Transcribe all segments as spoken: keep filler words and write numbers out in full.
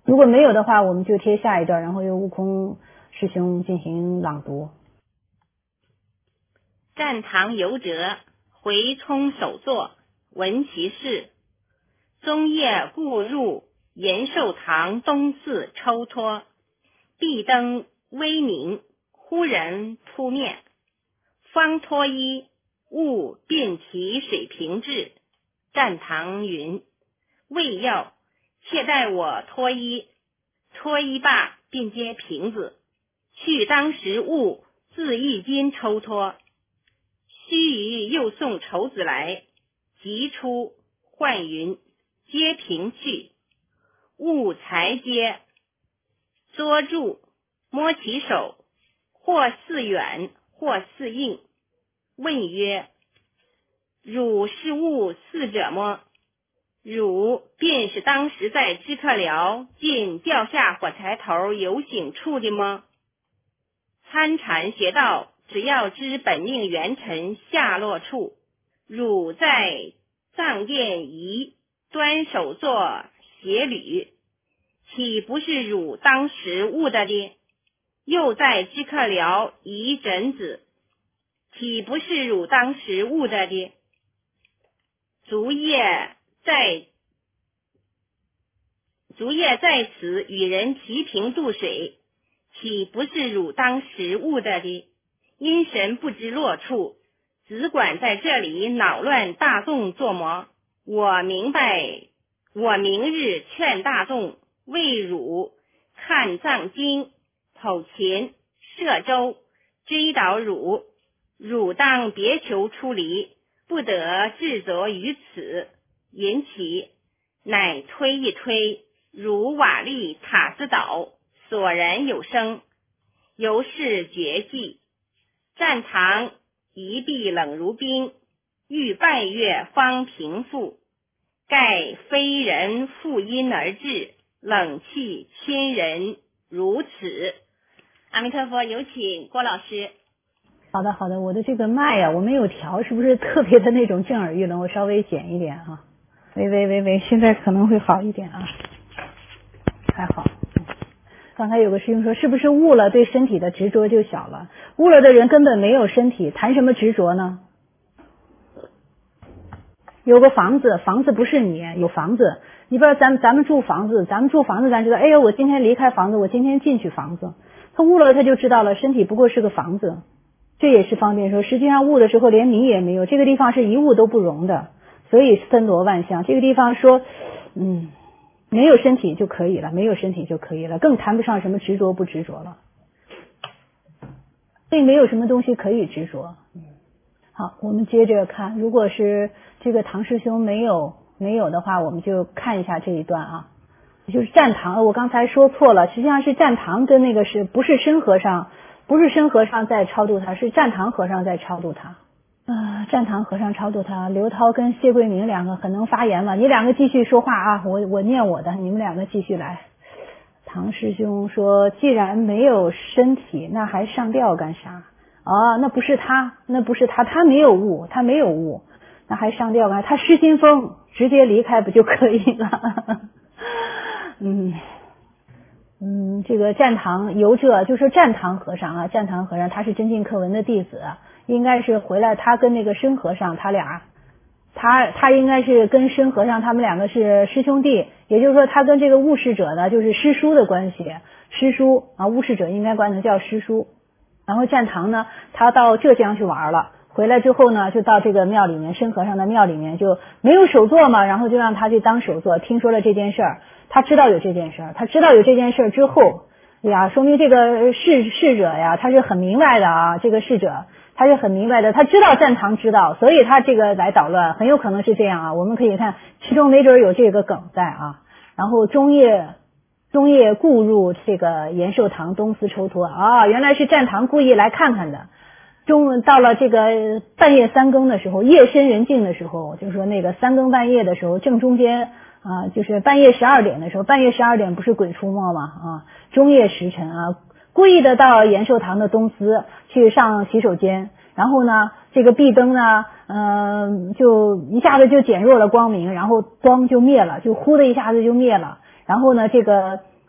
如果没有的话，我们就贴下一段，然后由悟空师兄进行朗读。 战堂游者回冲首座，闻其事。宗业故入延寿堂东寺抽脱，壁灯微明，忽然扑面。方脱衣，悟便提水瓶至。战堂云：未要，且待我脱衣。脱衣罢，便接瓶子，去当时悟自一襟抽脱。须臾又送绸子来，即出唤云：接瓶去。悟才接，捉住，摸其手，或似远，或似硬，问曰：汝是悟似者么？汝便是当时在知客寮见掉下火柴头游行处的吗？参禅学道，只要知本命元辰下落处，汝在藏殿仪端手作鞋履，岂不是汝当时悟的的？又在知客寮仪枕子，岂不是汝当时悟的的？竹叶在竹叶在此与人齐平渡水，岂不是汝当时悟的的？因神不知落处，只管在这里恼乱大众作魔。我明白，我明日劝大众，为汝看藏经，口前摄舟，追导汝，汝当别求出离，不得自责于此。引起，乃推一推，如瓦砾塔之倒，索然有声，由是绝迹。战堂一壁冷如冰，欲半月方平复。盖非人复因而至，冷气亲人如此。阿弥陀佛，有请郭老师。 好的好的，我的这个麦呀、啊，我没有调，是不是特别的那种震耳欲聋？我稍微减一点啊。喂喂喂喂，现在可能会好一点啊，还好。刚才有个师兄说，是不是悟了对身体的执着就小了？悟了的人根本没有身体，谈什么执着呢？有个房子，房子不是你，有房子，你不知道咱们咱们住房子，咱们住房子，咱知道，哎呀，我今天离开房子，我今天进去房子。他悟了，他就知道了，身体不过是个房子。这也是方便说，实际上悟的时候连你也没有，这个地方是一物都不容的，所以森罗万象。这个地方说，嗯，没有身体就可以了，没有身体就可以了，更谈不上什么执着不执着了。所以没有什么东西可以执着。好，我们接着看，如果是这个唐师兄没有没有的话，我们就看一下这一段啊，就是战堂。我刚才说错了，实际上是战堂跟那个是不是申和尚，不是申和尚在超度他，是战堂和尚在超度他。啊，战堂和尚超度他，刘涛跟谢桂明两个很能发言嘛，你两个继续说话啊，我我念我的，你们两个继续来。唐师兄说，既然没有身体，那还上吊干啥？啊，那不是他，那不是他，他没有悟，他没有悟，那还上吊干啥？他失心疯，直接离开不就可以了？嗯嗯，这个战堂游者就是战堂和尚啊，战堂和尚他是真净克文的弟子，应该是回来，他跟那个申和尚他俩，他他应该是跟申和尚他们两个是师兄弟，也就是说他跟这个悟师者呢就是师叔的关系，师叔啊，悟师者应该管他叫师叔。然后战堂呢，他到浙江去玩了，回来之后呢，就到这个庙里面，申和尚的庙里面就没有首座嘛，然后就让他去当首座。听说了这件事儿，他知道有这件事儿，他知道有这件事儿之后，哎呀，说明这个逝逝者呀，他是很明白的啊，这个逝者他是很明白的，他知道战堂知道，所以他这个来捣乱，很有可能是这样啊。我们可以看其中没准有这个梗在啊。然后中叶。中叶故入这个延寿堂东司抽脱啊，原来是战堂故意来看看的。中到了这个半夜三更的时候，夜深人静的时候，就是说那个三更半夜的时候，正中间啊，就是半夜十二点的时候，半夜十二点不是鬼出没吗？啊，中夜时辰啊，故意的到延寿堂的东司去上洗手间，然后呢，这个壁灯呢，嗯、呃，就一下子就减弱了光明，然后光就灭了，就呼的一下子就灭了。然后呢，这个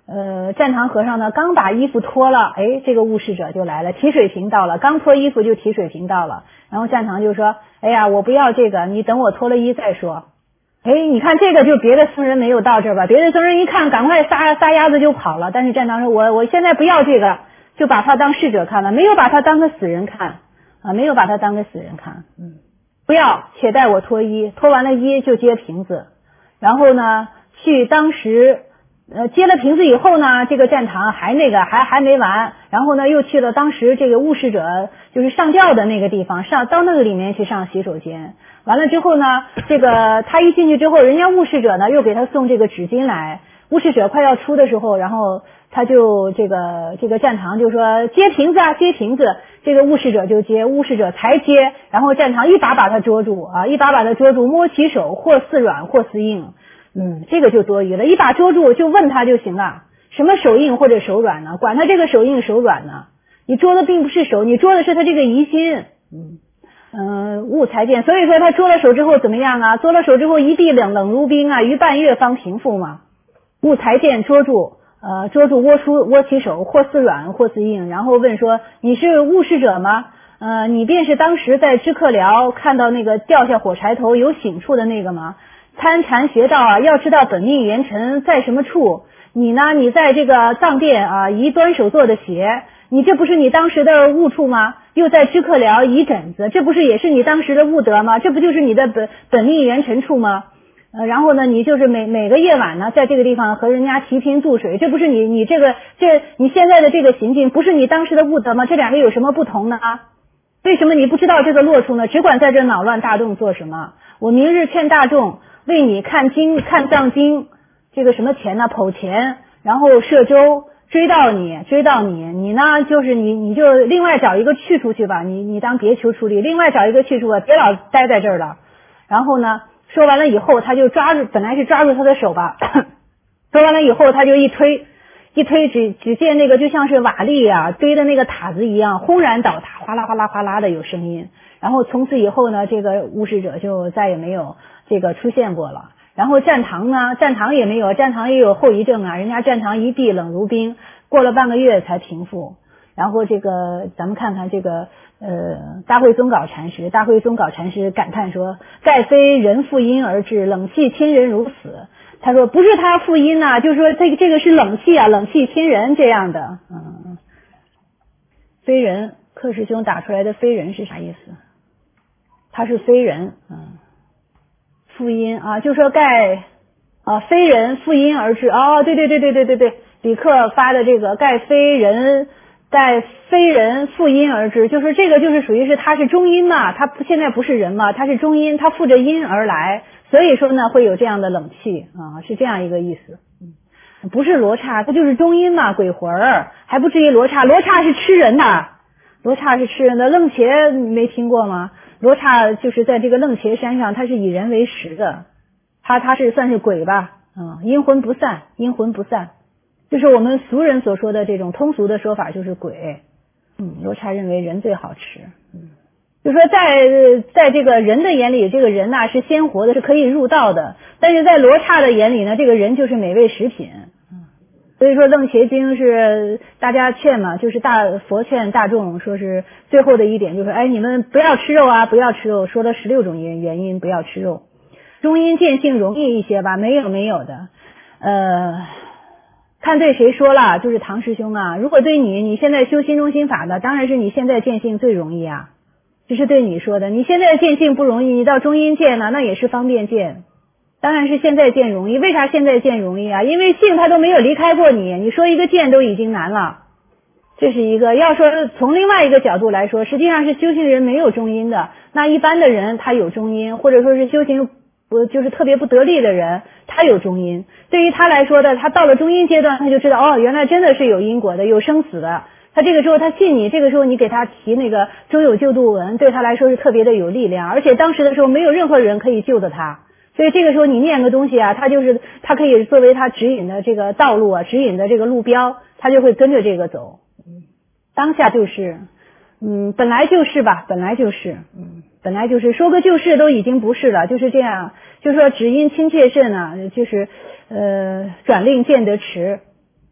呃，战堂和尚呢刚把衣服脱了，哎，这个悟侍者就来了，提水瓶到了，刚脱衣服就提水瓶到了，然后战堂就说，哎呀，我不要这个，你等我脱了衣再说。哎，你看这个就别的僧人没有到这儿吧，别的僧人一看赶快撒撒丫子就跑了，但是战堂说我我现在不要这个，就把他当侍者看了，没有把他当个死人看啊，没有把他当个死人看。嗯，不要，且待我脱衣，脱完了衣就接瓶子，然后呢去当时呃接了瓶子以后呢，这个战堂还那个还还没完，然后呢又去了当时这个悟侍者就是上吊的那个地方，上到那个里面去上洗手间。完了之后呢，这个他一进去之后，人家悟侍者呢又给他送这个纸巾来。悟侍者快要出的时候，然后他就这个这个战堂就说接瓶子啊，接瓶子。这个悟侍者就接，悟侍者才接，然后战堂一把把他捉住啊，一把把他捉住，摸其手，或似软，或似硬。嗯，这个就多余了，一把捉住就问他就行了，什么手硬或者手软呢？管他这个手硬手软呢？你捉的并不是手，你捉的是他这个疑心。嗯。嗯，悟才见，所以说他捉了手之后怎么样啊？捉了手之后一地冷冷如冰啊，逾半月方平复嘛。悟才见捉住，呃，捉住握出握起手，或似软，或似硬，然后问说：“你是悟侍者吗？呃，你便是当时在知客寮看到那个掉下火柴头有醒处的那个吗？参禅学道啊，要知道本命元辰在什么处。你呢？你在这个藏殿啊，移端手做的鞋。”你这不是你当时的悟处吗？又在知客寮移枕子，这不是也是你当时的悟德吗？这不就是你的本本命元辰处吗？呃，然后呢，你就是每每个夜晚呢，在这个地方和人家提瓶渡水，这不是你你这个这你现在的这个行径，不是你当时的悟德吗？这两个有什么不同呢？啊，为什么你不知道这个落处呢？只管在这恼乱大众做什么？我明日劝大众为你看经看藏经，这个什么钱呢？剖钱，然后摄舟。追到你，追到你，你呢就是你，你就另外找一个去处去吧，你你当别求处理，另外找一个去处啊，别老待在这儿了。然后呢，说完了以后，他就抓住，本来是抓住他的手吧，说完了以后，他就一推，一推，只只见那个就像是瓦砾啊堆的那个塔子一样，轰然倒塌，哗啦哗啦哗啦的有声音。然后从此以后呢，这个悟侍者就再也没有这个出现过了。然后战堂呢，战堂也没有，战堂也有后遗症啊，人家战堂一地冷如冰，过了半个月才平复。然后这个咱们看看这个呃大慧宗稿禅师，大慧宗稿禅师感叹说：“盖非人负阴而至，冷气侵人如死。”他说不是他负阴呐、啊，就是说这个这个是冷气啊，冷气侵人这样的。嗯，非人，克师兄打出来的非人是啥意思？他是非人，嗯。负阴啊，就说盖啊非人负阴而至。哦，对对对对对对对，李克发的这个盖非人盖非人负阴而至，就是这个就是属于是他是中阴嘛，他现在不是人嘛，他是中阴，他负着阴而来，所以说呢会有这样的冷气啊，是这样一个意思。嗯，不是罗刹，他就是中阴嘛，鬼魂儿，还不至于罗刹，罗刹是吃人的，罗刹是吃人的，楞伽没听过吗？罗刹就是在这个楞伽山上，它是以人为食的，它它是算是鬼吧，嗯，阴魂不散，阴魂不散，就是我们俗人所说的这种通俗的说法就是鬼。嗯，罗刹认为人最好吃，嗯，就说在在这个人的眼里，这个人呐、啊、是鲜活的，是可以入道的，但是在罗刹的眼里呢，这个人就是美味食品。所以说楞伽经是大家劝嘛，就是大佛劝大众说是最后的一点，就是哎你们不要吃肉啊，不要吃肉，说了十六种原原因不要吃肉。中阴见性容易一些吧？没有没有的，呃，看对谁说了，就是唐师兄啊。如果对你，你现在修心中心法的，当然是你现在见性最容易啊，这是对你说的。你现在见性不容易，你到中阴见呢，那也是方便见。当然是现在见容易，为啥现在见容易啊？因为性它都没有离开过你，你说一个见都已经难了。这是一个，要说从另外一个角度来说，实际上是修行人没有中阴的，那一般的人他有中阴，或者说是修行不就是特别不得力的人，他有中阴。对于他来说的，他到了中阴阶段，他就知道哦，原来真的是有因果的，有生死的。他这个时候他信你，这个时候你给他提那个中有救度文，对他来说是特别的有力量，而且当时的时候没有任何人可以救得他。所以这个时候你念个东西啊，它就是它可以作为它指引的这个道路啊，指引的这个路标，它就会跟着这个走。嗯，当下就是，嗯，本来就是吧，本来就是，嗯，本来就是说个就是都已经不是了，就是这样。就说只因亲切甚啊，就是呃转令见得迟。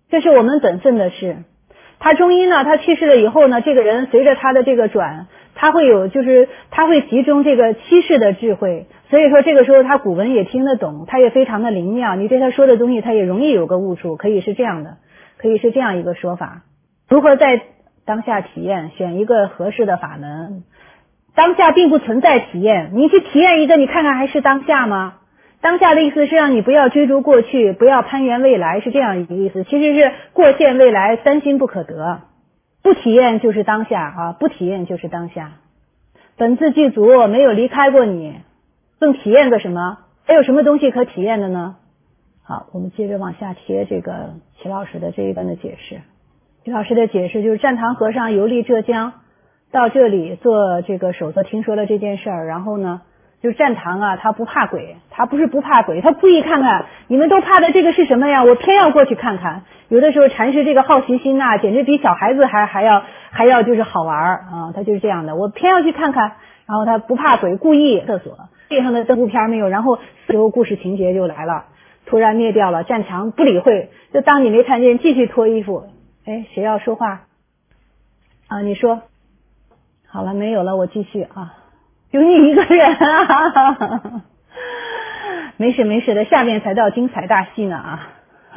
这是我们本分的事。他中医呢，他去世了以后呢，这个人随着他的这个转，他会有就是他会集中这个七世的智慧，所以说这个时候他古文也听得懂，他也非常的灵妙，你对他说的东西他也容易有个悟处，可以是这样的，可以是这样一个说法。如何在当下体验，选一个合适的法门。当下并不存在体验，你去体验一个，你看看还是当下吗？当下的意思是让你不要追逐过去，不要攀援未来，是这样一个意思。其实是过现未来，三心不可得。不体验就是当下啊，不体验就是当下。本自具足，没有离开过你，更体验个什么？还有什么东西可体验的呢？好，我们接着往下贴这个齐老师的这一段的解释。齐老师的解释就是战堂和尚游历浙江，到这里做这个手作，听说了这件事儿，然后呢就是战堂啊，他不怕鬼，他不是不怕鬼，他故意看看你们都怕的这个是什么呀，我偏要过去看看。有的时候禅师这个好奇心呐、啊，简直比小孩子还还要还要就是好玩啊，他就是这样的，我偏要去看看。然后他不怕鬼，故意厕所地上的灯布片没有，然后最后故事情节就来了，突然灭掉了，战堂不理会，就当你没看见，继续脱衣服。哎，谁要说话啊？你说好了，没有了，我继续啊。有你一个人啊，没事没事的，下面才到精彩大戏呢啊。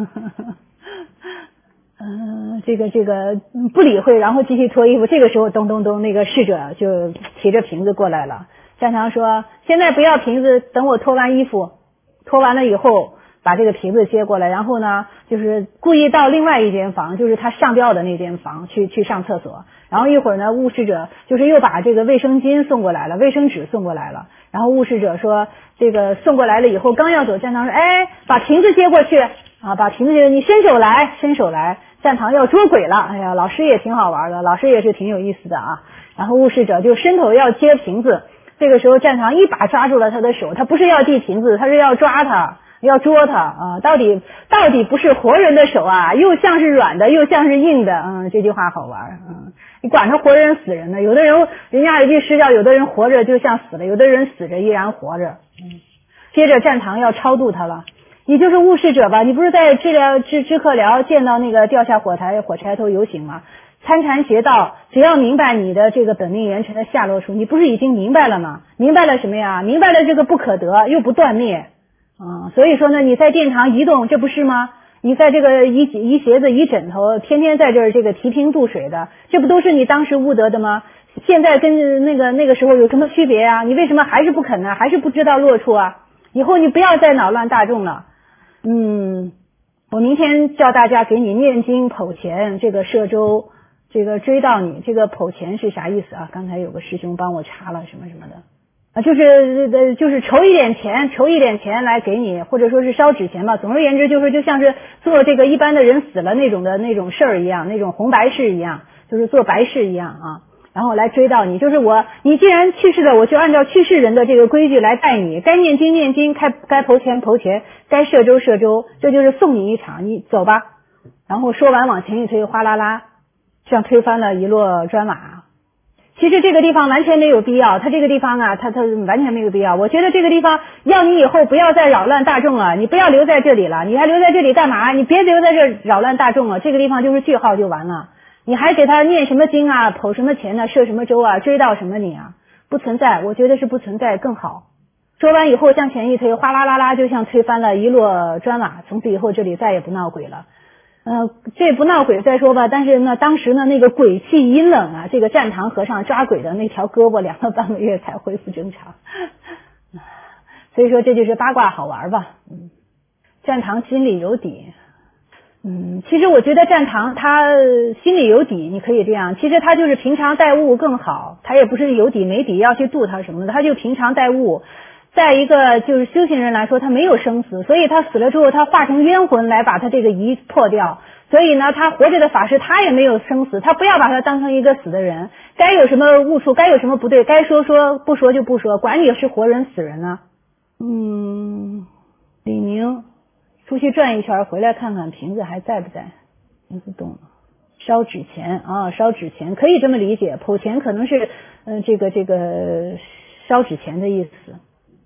嗯、呃，这个这个不理会，然后继续脱衣服。这个时候咚咚咚，那个侍者就提着瓶子过来了。战堂说：“现在不要瓶子，等我脱完衣服，脱完了以后把这个瓶子接过来，然后呢，就是故意到另外一间房，就是他上吊的那间房去去上厕所。然后一会儿呢，误事者就是又把这个卫生巾送过来了，卫生纸送过来了。然后误事者说，这个送过来了以后，刚要走，战堂说：哎，把瓶子接过去啊，把瓶子接，你伸手来，伸手来。战堂要捉鬼了，哎呀，老师也挺好玩的，老师也是挺有意思的啊。然后误事者就伸头要接瓶子，这个时候战堂一把抓住了他的手，他不是要递瓶子，他是要抓他。要捉他啊！到底到底不是活人的手啊，又像是软的，又像是硬的。嗯，这句话好玩。嗯，你管他活人死人呢？有的人，人家有句诗叫有的人活着就像死了，有的人死着依然活着。嗯，接着战堂要超度他了，你就是误事者吧？你不是在治疗知知客寮见到那个掉下火柴火柴头游行吗？参禅学道，只要明白你的这个本命元辰的下落处，你不是已经明白了吗？明白了什么呀？明白了这个不可得，又不断灭。啊、嗯，所以说呢，你在殿堂移动，这不是吗？你在这个移移鞋子、移枕头，天天在这儿这个提瓶渡水的，这不都是你当时悟得的吗？现在跟那个那个时候有什么区别啊？你为什么还是不肯呢？还是不知道落处啊？以后你不要再恼乱大众了。嗯，我明天叫大家给你念经剖钱，这个摄州，这个追悼你，这个剖钱是啥意思啊？刚才有个师兄帮我查了什么什么的。啊，就是就是筹一点钱，筹一点钱来给你，或者说是烧纸钱吧。总而言之，就是就像是做这个一般的人死了那种的那种事儿一样，那种红白事一样，就是做白事一样啊。然后来追悼你，就是我，你既然去世了，我就按照去世人的这个规矩来待你，该念经念经，该该投钱投钱，该摄州摄州，这就是送你一场，你走吧。然后说完往前一推，哗啦啦，像推翻了一摞砖瓦。其实这个地方完全没有必要，他这个地方啊，他他完全没有必要。我觉得这个地方要你以后不要再扰乱大众了，你不要留在这里了，你还留在这里干嘛？你别留在这扰乱大众了，这个地方就是句号就完了。你还给他念什么经啊，剖什么钱呢、啊，设什么州啊，追到什么你啊？不存在，我觉得是不存在更好。说完以后向前一推，哗啦啦啦，就像推翻了一摞砖瓦，从此以后这里再也不闹鬼了。呃，这不闹鬼再说吧，但是呢，当时呢那个鬼气阴冷啊，这个战堂和尚抓鬼的那条胳膊凉了半个月才恢复正常。所以说这就是八卦好玩吧。嗯，战堂心里有底。嗯，其实我觉得战堂他心里有底，你可以这样，其实他就是平常待物更好，他也不是有底没底要去度他什么的，他就平常待物。再一个就是修行人来说，他没有生死，所以他死了之后他化成冤魂来把他这个疑破掉，所以呢他活着的法师他也没有生死，他不要把他当成一个死的人，该有什么误处该有什么不对该说说，不说就不说，管你是活人死人呢。嗯，李明出去转一圈回来看看瓶子还在不在，瓶子动了，烧纸钱啊，烧纸钱可以这么理解，剖钱可能是呃这个这个烧纸钱的意思。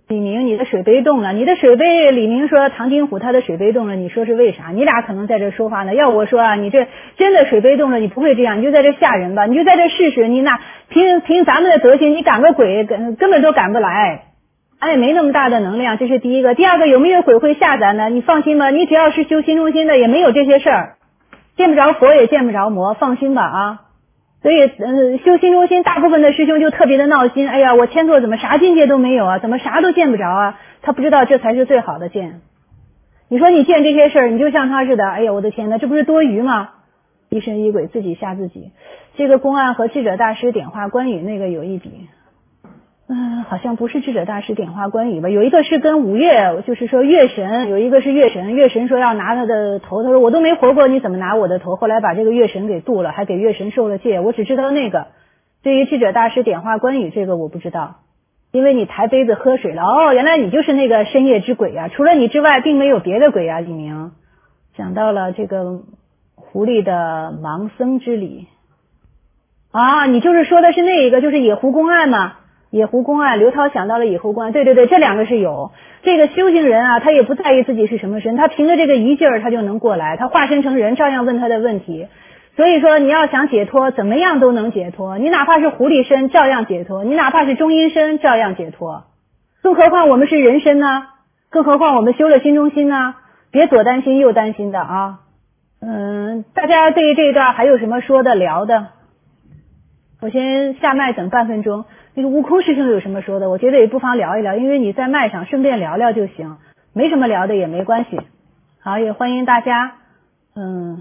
李明，你的水杯动了，你的水杯，李明说唐金虎他的水杯动了，你说是为啥？你俩可能在这说话呢。要我说啊，你这真的水杯动了，你不会这样，你就在这吓人吧，你就在这试试，你那凭凭咱们的德行，你赶个鬼根根本都赶不来，咱也没那么大的能量，这是第一个。第二个，有没有鬼会吓咱呢？你放心吧，你只要是修心中心的，也没有这些事儿，见不着佛也见不着魔，放心吧啊。所以，呃，修心中心，大部分的师兄就特别的闹心。哎呀，我天座怎么啥境界都没有啊？怎么啥都见不着啊？他不知道这才是最好的见。你说你见这些事儿，你就像他似的。哎呀，我的天哪，这不是多余吗？疑神疑鬼，自己吓自己。这个公案和智者大师点化关羽那个有一比。嗯，好像不是智者大师点化关羽吧？有一个是跟五岳，就是说月神，有一个是月神，月神说要拿他的头，他说我都没活过，你怎么拿我的头？后来把这个月神给渡了，还给月神受了戒。我只知道那个。对于智者大师点化关羽这个我不知道，因为你抬杯子喝水了。哦，原来你就是那个深夜之鬼啊！除了你之外，并没有别的鬼啊！李明讲到了这个狐狸的盲僧之礼啊，你就是说的是那一个，就是野狐公案嘛。野狐公案，刘涛想到了野狐公案，对对对，这两个是有。这个修行人啊，他也不在意自己是什么身，他凭着这个一劲儿他就能过来，他化身成人照样问他的问题。所以说你要想解脱，怎么样都能解脱，你哪怕是狐狸身照样解脱，你哪怕是中阴身照样解脱，更何况我们是人身呢？更何况我们修了心中心呢？别左担心右担心的啊。嗯，大家对于这一段还有什么说的聊的？我先下麦等半分钟。那个悟空师兄有什么说的？我觉得也不妨聊一聊，因为你在麦上顺便聊聊就行，没什么聊的也没关系。好，也欢迎大家，嗯，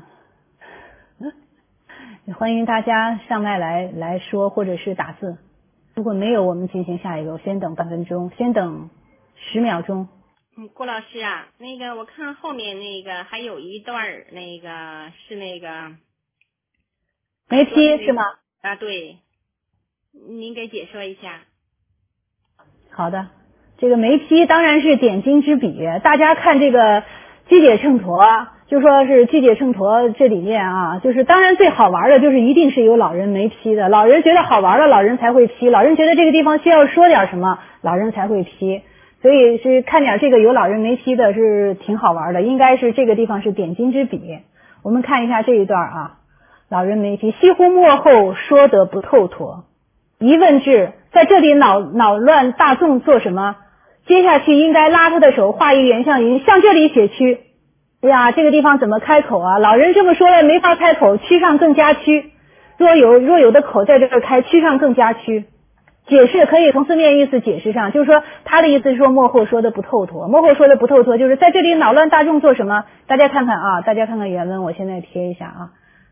也欢迎大家上麦来来说或者是打字。如果没有，我们进行下一个。我先等半分钟，先等十秒钟。 嗯，郭老师啊，那个我看后面那个还有一段儿，那个是那个没批是吗？ 啊，对。您给解说一下。 好的，这个没批当然是点睛之笔。大家看这个积解秤砣，就说是积解秤砣这里面啊，就是当然最好玩的就是一定是有老人没批的，老人觉得好玩了，老人才会批，老人觉得这个地方需要说点什么，老人才会批。所以是看点这个有老人没批的是挺好玩的，应该是这个地方是点睛之笔。我们看一下这一段啊，老人没批，西湖末后说得不透脱。疑问至，在这里恼恼乱大众做什么？接下去应该拉他的手，画一圆相云，向这里写屈。哎呀，这个地方怎么开口啊？老人这么说了，没法开口，屈上更加屈。若有若有的口在这儿开，屈上更加屈。解释可以从字面意思解释上，就是说他的意思是说幕后说的不透脱，幕后说的不透脱，就是在这里恼乱大众做什么？大家看看啊，大家看看原文，我现在贴一下啊。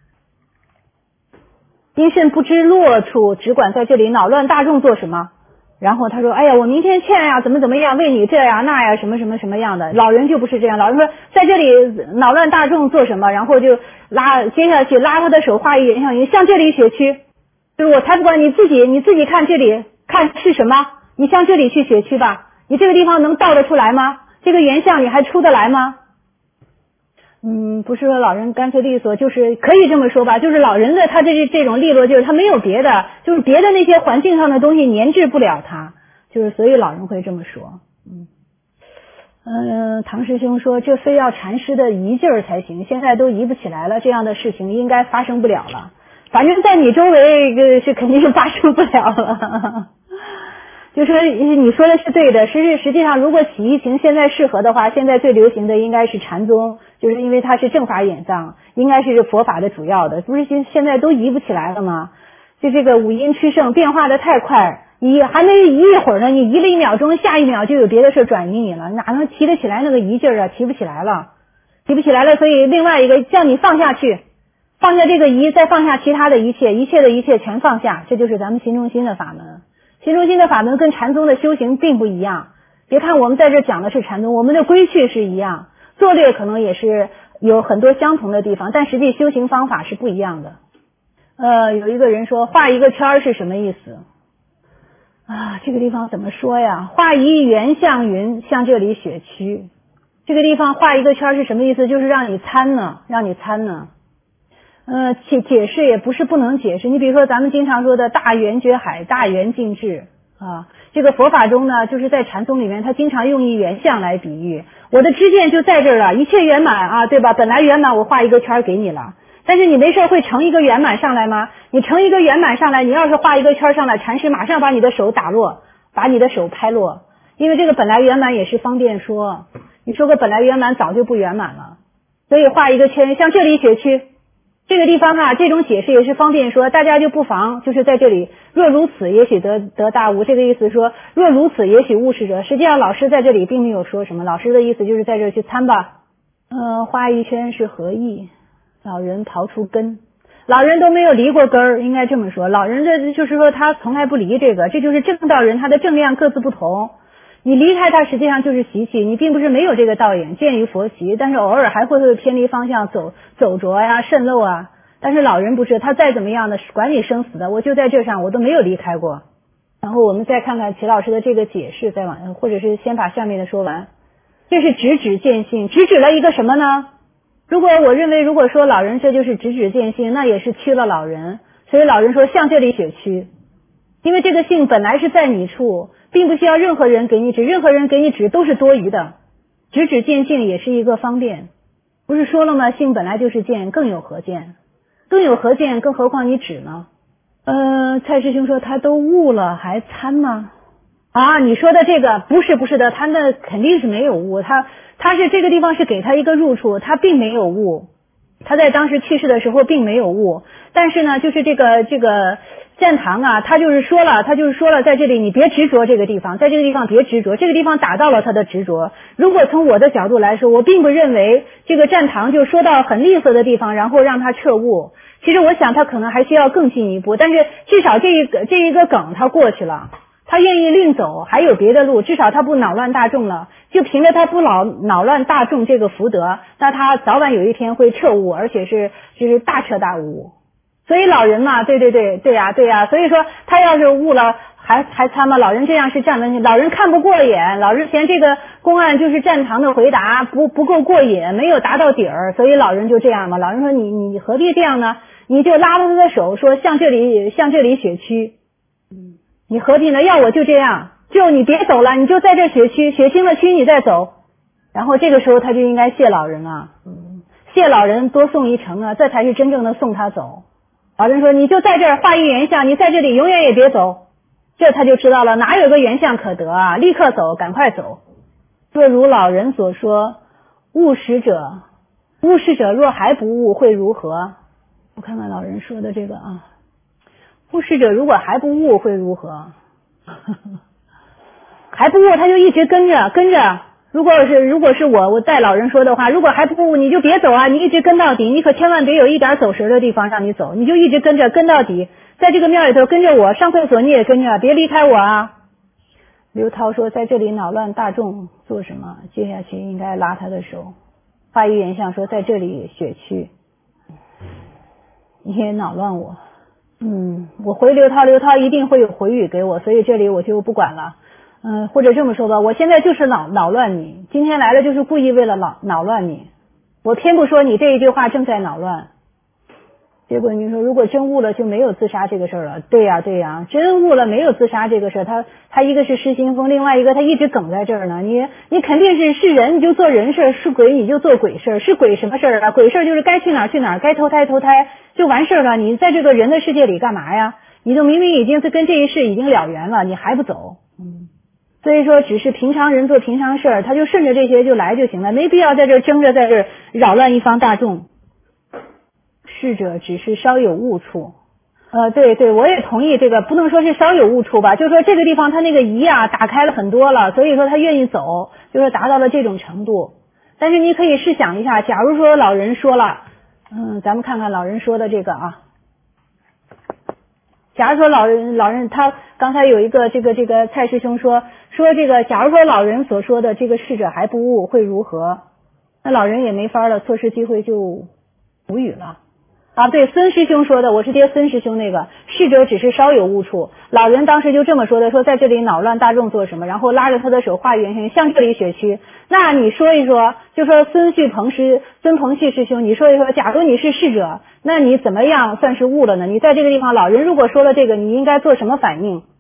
因甚不知落处，只管在这里恼乱大众做什么？然后他说：“哎呀，我明天欠呀，怎么怎么样，为你这呀那呀，什么什么什么样的。”老人就不是这样，老人说在这里恼乱大众做什么？然后就拉接下去拉他的手，画一圆相云，向这里写屈。就是我才不管你自己，你自己看这里看是什么，你向这里去写屈吧。你这个地方能倒得出来吗？这个圆相你还出得来吗？嗯，不是说老人干脆利索，就是可以这么说吧，就是老人的他这这种利落，就是他没有别的，就是别的那些环境上的东西粘制不了他，就是所以老人会这么说。嗯，嗯，唐师兄说这非要禅师的移劲儿才行，现在都移不起来了，这样的事情应该发生不了了。反正在你周围这是肯定是发生不了了。就说你说的是对的，实实际上如果起义情现在适合的话，现在最流行的应该是禅宗，就是因为它是正法演藏，应该是佛法的主要的，不是现现在都移不起来了吗？就这个五阴炽盛变化的太快，你还没移一会儿呢，你移了一秒钟，下一秒就有别的事转移你了，哪能提得起来那个移劲儿啊？提不起来了，提不起来了，所以另外一个叫你放下去，放下这个移，再放下其他的一切，一切的一切全放下，这就是咱们心中心的法门。心中心的法门跟禅宗的修行并不一样，别看我们在这讲的是禅宗，我们的规矩是一样，策略可能也是有很多相同的地方，但实际修行方法是不一样的。呃，有一个人说画一个圈是什么意思啊？这个地方怎么说呀？画一圆相云，向这里写屈。这个地方画一个圈是什么意思？就是让你参呢，让你参呢。呃，解解释也不是不能解释。你比如说咱们经常说的大圆觉海，大圆净智啊。这个佛法中呢，就是在禅宗里面，他经常用一圆相来比喻。我的知见就在这儿了，一切圆满啊，对吧？本来圆满，我画一个圈给你了。但是你没事会成一个圆满上来吗？你成一个圆满上来，你要是画一个圈上来，禅师马上把你的手打落，把你的手拍落。因为这个本来圆满也是方便说，你说个本来圆满早就不圆满了，所以画一个圈，像这里写区。这个地方哈、啊，这种解释也是方便说，大家就不妨就是在这里，若如此，也许得得大悟。这个意思说，若如此，也许悟是者。实际上，老师在这里并没有说什么，老师的意思就是在这去参吧。呃，画一圈是何意？老人刨出根，老人都没有离过根儿，应该这么说。老人的就是说他从来不离这个，这就是正道人，他的正量各自不同。你离开它实际上就是习气，你并不是没有这个道眼，见于佛习，但是偶尔还会会偏离方向走走着呀、渗漏啊。但是老人不是，他再怎么样的管你生死的，我就在这上，我都没有离开过。然后我们再看看齐老师的这个解释，再往或者是先把下面的说完。这是直指见性，直指了一个什么呢？如果我认为如果说老人这就是直指见性，那也是屈了老人。所以老人说向这里写屈，因为这个性本来是在你处，并不需要任何人给你指，任何人给你指都是多余的。直指见性也是一个方便，不是说了吗？性本来就是见，更有何见？更有何见？更何况你指呢？呃，蔡师兄说他都悟了还参吗？啊，你说的这个不是不是的，他那肯定是没有悟，他他是这个地方是给他一个入处，他并没有悟，他在当时去世的时候并没有悟，但是呢，就是这个这个赞堂啊，他就是说了，他就是说了，在这里你别执着这个地方，在这个地方别执着，这个地方打到了他的执着。如果从我的角度来说，我并不认为这个赞堂就说到很利索的地方，然后让他彻悟。其实我想他可能还需要更进一步，但是至少这一个这一个梗他过去了，他愿意另走，还有别的路，至少他不恼乱大众了。就凭着他不恼恼乱大众这个福德，那他早晚有一天会彻悟，而且是就是大彻大悟。所以老人嘛，对对对对呀、啊、对呀、啊，所以说他要是悟了还还参吗？老人这样是占问题，老人看不过眼，老人嫌这个公案就是战堂的回答不不够过瘾，没有达到底儿，所以老人就这样嘛。老人说你你何必这样呢？你就拉着他的手说向这里向这里血区，嗯，你何必呢？要我就这样，就你别走了，你就在这血区血清了区你再走。然后这个时候他就应该谢老人啊，嗯，谢老人多送一程啊，这才是真正的送他走。老人说你就在这儿画一圆相，你在这里永远也别走。这他就知道了，哪有个圆相可得啊，立刻走，赶快走。若如老人所说，悟识者悟识者若还不悟会如何？我看看老人说的这个啊，悟识者如果还不悟会如何？还不悟他就一直跟着跟着。如果是如果是我我带老人说的话，如果还不悟你就别走啊，你一直跟到底，你可千万别有一点走神的地方让你走，你就一直跟着跟到底，在这个庙里头跟着我，上厕所你也跟着，别离开我啊。刘涛说在这里恼乱大众做什么？接下去应该拉他的手。画一圆相说在这里血区，你也恼乱我。嗯，我回刘涛，刘涛一定会有回语给我，所以这里我就不管了。嗯，或者这么说吧，我现在就是恼恼乱你，今天来了就是故意为了恼恼乱你，我偏不说你这一句话正在恼乱。结果你说如果真悟了就没有自杀这个事儿了，对呀、啊、对呀、啊，真悟了没有自杀这个事儿，他他一个是失心疯，另外一个他一直梗在这儿呢。你你肯定是是人你就做人事，是鬼你就做鬼事，是鬼什么事儿啊？鬼事儿就是该去哪儿去哪儿，该投胎投胎就完事儿了。你在这个人的世界里干嘛呀？你都明明已经是跟这一世已经了缘了，你还不走？嗯。所以说只是平常人做平常事儿，他就顺着这些就来就行了，没必要在这争着在这扰乱一方大众。逝者只是稍有误处，呃，对对，我也同意这个，不能说是稍有误处吧，就是说这个地方他那个疑啊打开了很多了，所以说他愿意走，就是达到了这种程度。但是你可以试想一下，假如说老人说了，嗯，咱们看看老人说的这个啊。假如说老人老人他刚才有一个这个这个蔡师兄说说这个，假如说老人所说的这个逝者还不悟会如何？那老人也没法了，错失机会就无语了啊。对，孙师兄说的，我是接孙师兄那个，逝者只是稍有误处。老人当时就这么说的，说在这里恼乱大众做什么，然后拉着他的手画圆形，向这里血区。那你说一说，就说孙旭鹏师孙鹏旭师兄，你说一说，假如你是逝者，那你怎么样算是悟了呢？你在这个地方，老人如果说了这个，你应该做什么反应？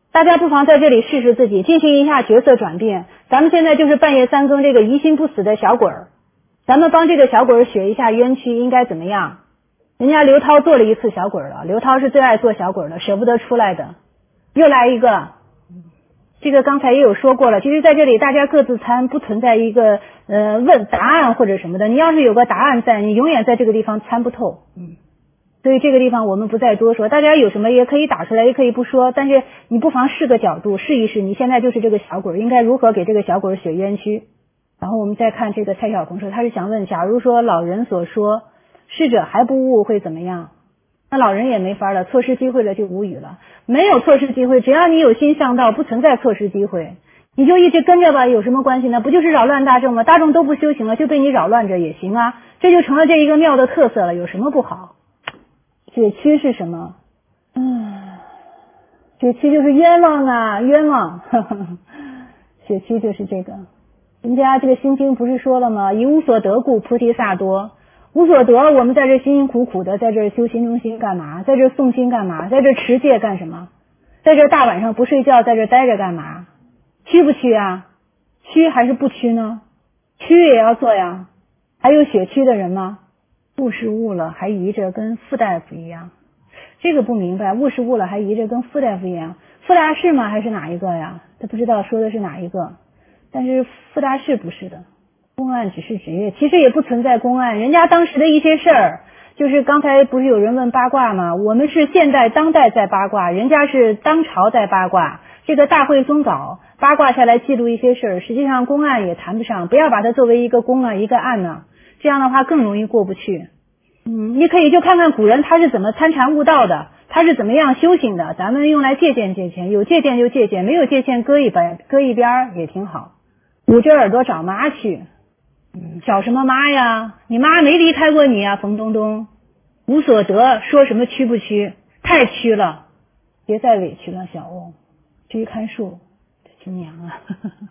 大家不妨在这里试试自己，进行一下角色转变。咱们现在就是半夜三更这个疑心不死的小鬼儿，咱们帮这个小鬼儿学一下冤屈应该怎么样。人家刘涛做了一次小鬼了，刘涛是最爱做小鬼的，舍不得出来的。又来一个，这个刚才也有说过了，其实在这里大家各自参，不存在一个呃问答案或者什么的，你要是有个答案在，你永远在这个地方参不透。嗯，所以这个地方我们不再多说，大家有什么也可以打出来，也可以不说，但是你不妨试个角度，试一试你现在就是这个小鬼，应该如何给这个小鬼写冤屈。然后我们再看这个蔡小鹏说，他是想问，假如说老人所说逝者还不悟会怎么样？那老人也没法了，错失机会了就无语了。没有错失机会，只要你有心向道，不存在错失机会，你就一直跟着吧，有什么关系呢？不就是扰乱大众吗？大众都不修行了，就被你扰乱着也行啊，这就成了这一个庙的特色了，有什么不好？血屈是什么？嗯，血屈就是冤枉啊，冤枉。呵呵，血屈就是这个。人家这个心经不是说了吗？以无所得故，菩提萨埵。无所得，我们在这辛辛苦苦的在这修心中心干嘛？在这诵经干嘛？在这持戒干什么？在这大晚上不睡觉，在这待着干嘛？屈不屈啊？屈还是不屈呢？屈也要做呀。还有血屈的人吗？悟是悟了，还疑着跟傅大夫一样。这个不明白，悟是悟了，还疑着跟傅大夫一样。傅大士吗？还是哪一个呀？他不知道说的是哪一个。但是傅大士不是的。公案只是职业，其实也不存在公案，人家当时的一些事儿，就是刚才不是有人问八卦吗？我们是现代当代在八卦，人家是当朝在八卦。这个大会宗稿八卦下来记录一些事儿，实际上公案也谈不上，不要把它作为一个公啊一个案呢，这样的话更容易过不去。嗯，你可以就看看古人他是怎么参禅悟道的，他是怎么样修行的，咱们用来借鉴借鉴，有借鉴就借鉴，没有借鉴搁一边搁一边也挺好。捂着耳朵找妈去。嗯，找什么妈呀？你妈没离开过你啊，冯东东。无所得，说什么屈不屈？太屈了，别再委屈了，小欧。去看树，亲娘啊！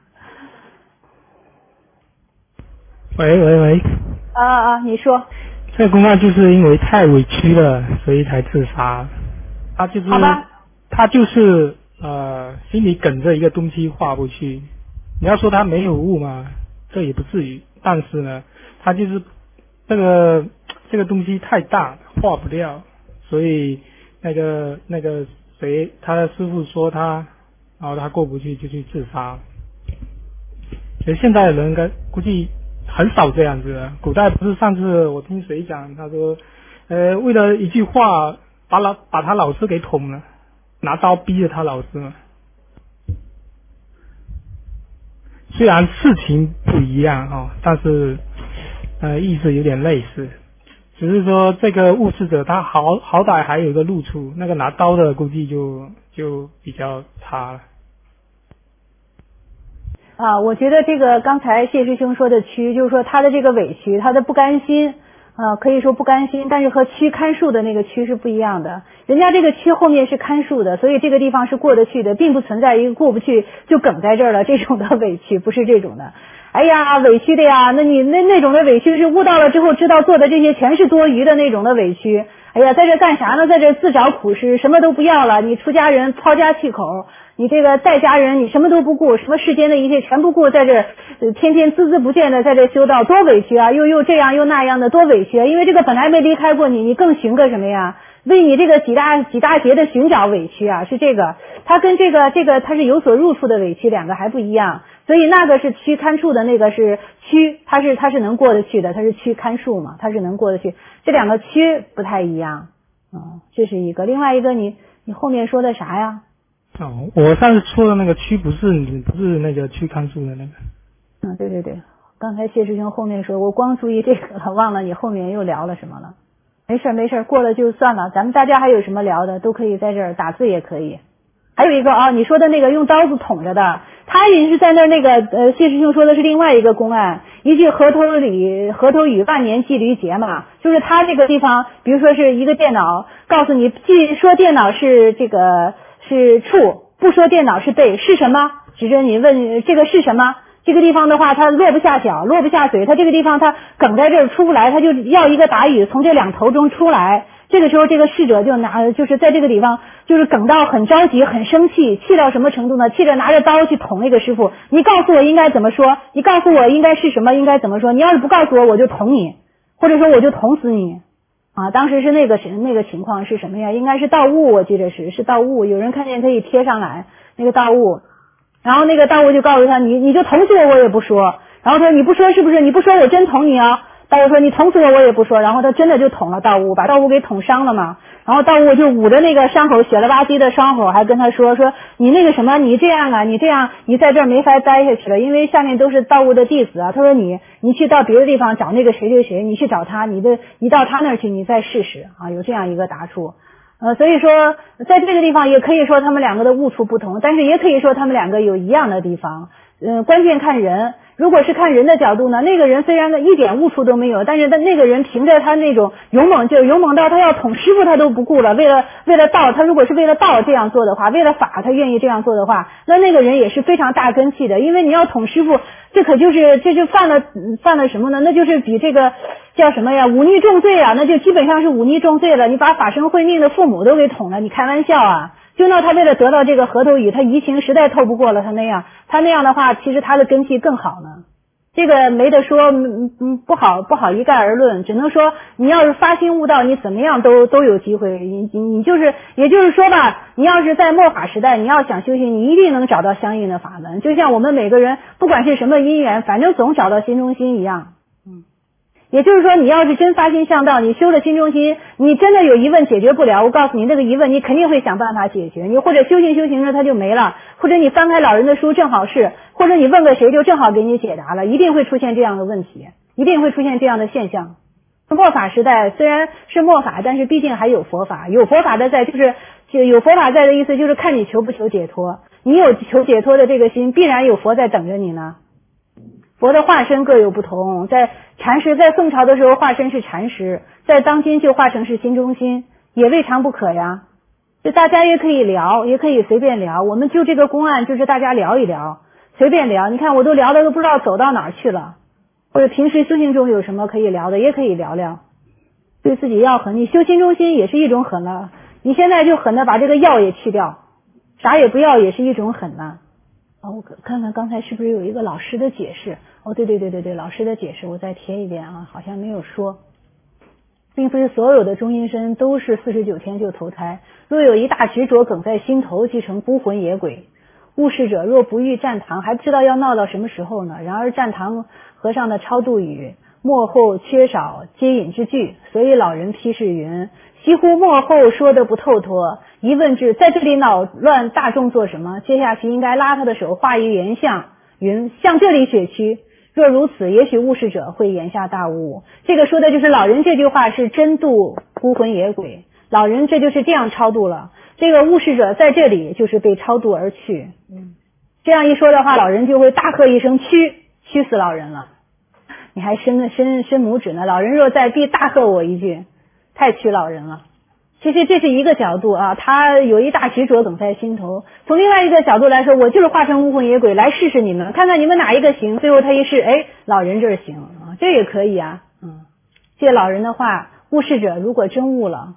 喂喂喂！ 啊啊，你说。 这个公案就是因为太委屈了，所以才自杀。他就是， 好吧， 他就是呃，心里梗着一个东西化不去。你要说他没有悟嘛，这也不至于。但是呢，他就是这个这个东西太大，化不掉，所以那个那个谁，他的师傅说他，然后他过不去就去自杀。其实现在的人应该估计很少这样子的。古代不是上次我听谁讲，他说，呃，为了一句话把老把他老师给捅了，拿刀逼着他老师嘛。虽然事情不一样哦，但是呃意思有点类似，只是说这个误事者他好好歹还有一个路处，那个拿刀的估计就就比较差了。 啊，我觉得这个刚才谢师兄说的屈，就是说他的这个委屈，他的不甘心。啊，可以说不甘心，但是和屈看树的那个屈是不一样的。人家这个屈后面是看树的，所以这个地方是过得去的，并不存在一个过不去就梗在这儿了这种的委屈，不是这种的。哎呀，委屈的呀，那你那那种的委屈是悟到了之后知道做的这些全是多余的那种的委屈。哎呀，在这干啥呢？在这自找苦吃，什么都不要了，你出家人抛家弃口。你这个在家人你什么都不顾，什么世间的一切全不顾，在这呃天天孜孜不倦的在这修道，多委屈啊，又又这样又那样的，多委屈啊。因为这个本来没离开过你，你更寻个什么呀？为你这个几大几大劫的寻找委屈啊，是这个。它跟这个这个它是有所入处的委屈，两个还不一样。所以那个是屈看树的，那个是屈，它是它是能过得去的，它是屈看树嘛，它是能过得去。这两个屈不太一样。嗯，这是一个。另外一个你你后面说的啥呀？ 哦，我上次说的那个区不是不是那个区看树的那个。 嗯，对对对，刚才谢师兄后面说，我光注意这个了，忘了你后面又聊了什么了。没事没事，过了就算了。咱们大家还有什么聊的，都可以在这儿打字也可以。还有一个啊，你说的那个用刀子捅着的，他也是在那儿那个呃，谢师兄说的是另外一个公案，一句河头里河头语万年寄驴节嘛，就是他这个地方，比如说是一个电脑，告诉你，既说电脑是这个。是处，不说电脑是背，是什么？指着你问这个是什么？这个地方的话，它落不下脚，落不下嘴，它这个地方它梗在这儿出不来，它就要一个打语从这两头中出来， 这个时候这个侍者就拿，就是在这个地方就是梗到很着急很生气，气到什么程度呢？气着拿着刀去捅那个师傅，你告诉我应该怎么说，你告诉我应该是什么，应该怎么说，你要是不告诉我我就捅你，或者说我就捅死你啊！当时是那个那个情况是什么呀？应该是盗物，我记得是是盗物，有人看见可以贴上来那个盗物，然后那个盗物就告诉他，你你就捅死我我也不说，然后说你不说是不是？你不说我真捅你啊！盗物说你捅死我我也不说，然后他真的就捅了盗物，把盗物给捅伤了嘛。然后盗物就捂着那个伤口，血了吧唧的伤口，还跟他说说你那个什么，你这样啊，你这样你在这儿没法待下去了，因为下面都是盗物的弟子啊。他说你你去到别的地方找那个谁谁谁，你去找他，你的你到他那儿去，你再试试啊，有这样一个答处。呃，所以说在这个地方也可以说他们两个的悟处不同，但是也可以说他们两个有一样的地方。嗯、呃，关键看人。如果是看人的角度呢，那个人虽然一点悟处都没有，但是他那个人凭着他那种勇猛劲，勇猛到他要捅师傅他都不顾了，为了为了道，他如果是为了道这样做的话，为了法他愿意这样做的话，那那个人也是非常大根气的。因为你要捅师傅，这可就是这就犯了犯了什么呢？那就是比这个叫什么呀，忤逆重罪啊，那就基本上是忤逆重罪了。你把法身慧命的父母都给捅了，你开玩笑啊？就那他为了得到这个河头雨，他移情实在透不过了，他那样，他那样的话，其实他的根气更好呢。这个没得说，嗯嗯，不好不好一概而论，只能说你要是发心悟道，你怎么样都都有机会。你你你就是，也就是说吧，你要是在末法时代，你要想修行，你一定能找到相应的法门。就像我们每个人，不管是什么因缘，反正总找到心中心一样。嗯。也就是说，你要是真发心向道，你修了心中心，你真的有疑问解决不了，我告诉你，那个疑问你肯定会想办法解决。你或者修行修行着它就没了，或者你翻开老人的书正好是，或者你问个谁就正好给你解答了，一定会出现这样的问题，一定会出现这样的现象。末法时代虽然是末法，但是毕竟还有佛法，有佛法的在，就是就有佛法在的意思就是看你求不求解脱。你有求解脱的这个心，必然有佛在等着你呢。佛的化身各有不同，在禅师在宋朝的时候化身是禅师，在当今就化成是心中心，也未尝不可呀。就大家也可以聊，也可以随便聊，我们就这个公案就是大家聊一聊，随便聊。你看我都聊的都不知道走到哪儿去了，或者平时修行中有什么可以聊的也可以聊聊。对自己要狠，你修心中心也是一种狠了，你现在就狠的把这个要也去掉，啥也不要也是一种狠了。哦，我看看刚才是不是有一个老师的解释？哦，对对对对对，老师的解释我再贴一遍啊，好像没有说，并非所有的中阴身都是四十九天就投胎，若有一大执着梗在心头，即成孤魂野鬼。悟事者若不遇战堂，还不知道要闹到什么时候呢。然而战堂和尚的超度语，幕后缺少接引之句，所以老人批示云：几乎幕后说的不透脱，一问至，在这里恼乱大众做什么？接下去应该拉他的手，画一圆相，云向这里血区。若如此，也许悟事者会眼下大悟。这个说的就是老人这句话是真度孤魂野鬼，老人这就是这样超度了。这个悟事者在这里就是被超度而去。嗯，这样一说的话，老人就会大喝一声驱，驱死老人了。你还伸伸伸拇指呢，老人若在，必大喝我一句，太驱老人了。其实这是一个角度啊，他有一大执着梗在心头。从另外一个角度来说，我就是化成孤魂野鬼来试试你们，看看你们哪一个行。最后他一试，哎，老人这儿行啊，这也可以啊。嗯，借老人的话，悟事者如果真悟了，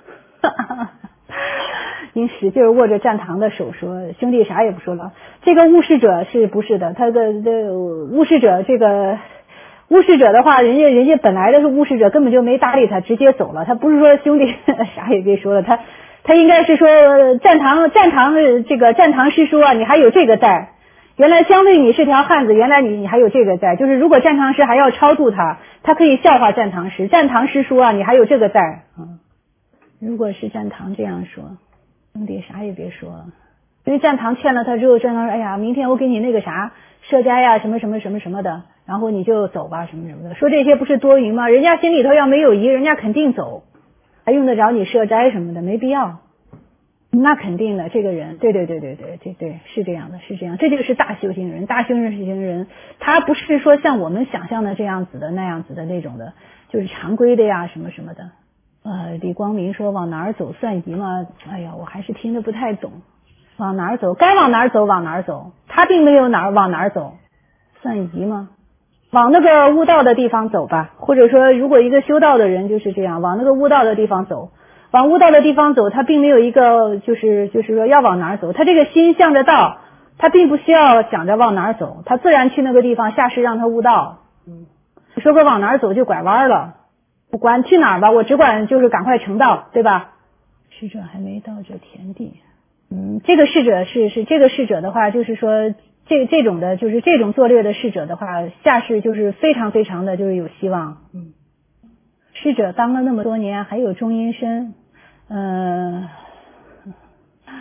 您使劲握着战堂的手说：“兄弟，啥也不说了。”这个悟事者是不是的？他的这悟事者这个。悟事者的话，人家人家本来的是悟事者，根本就没搭理他，直接走了。他不是说兄弟啥也别说了，他他应该是说战堂战堂这个战堂师叔啊，你还有这个债。原来相对你是条汉子，原来你你还有这个债。就是如果战堂师还要超度他，他可以笑话战堂师，战堂师叔啊，你还有这个债啊。如果是战堂这样说，兄弟啥也别说了，因为战堂欠了他之后，战堂说：“哎呀，明天我给你那个啥设斋呀，什么什么什么什么的。”然后你就走吧，什么什么的，说这些不是多余吗？人家心里头要没有疑，人家肯定走，还用得着你设斋什么的？没必要。那肯定的，这个人，对对对对对对对，是这样的，是这样，这就是大修行人。大修行人，他不是说像我们想象的这样子的那样子的那种的，就是常规的呀，什么什么的。呃，李光明说往哪儿走算疑吗？哎呀，我还是听得不太懂。往哪儿走？该往哪儿走往哪儿走，他并没有哪儿往哪儿走，算疑吗？往那个悟道的地方走吧，或者说如果一个修道的人就是这样，往那个悟道的地方走， 往悟道的地方走，他并没有一个就是就是说要往哪儿走，他这个心向着道，他并不需要想着往哪儿走，他自然去那个地方，下世让他悟道。嗯，说个往哪儿走就拐弯了，不管去哪儿吧，我只管就是赶快成道，对吧？逝者还没到这田地。嗯，这个逝者是是这个逝者的话，就是说这这种的就是这种作劣的逝者的话，下世就是非常非常的就是有希望。嗯，逝者当了那么多年，还有中阴身，嗯、呃，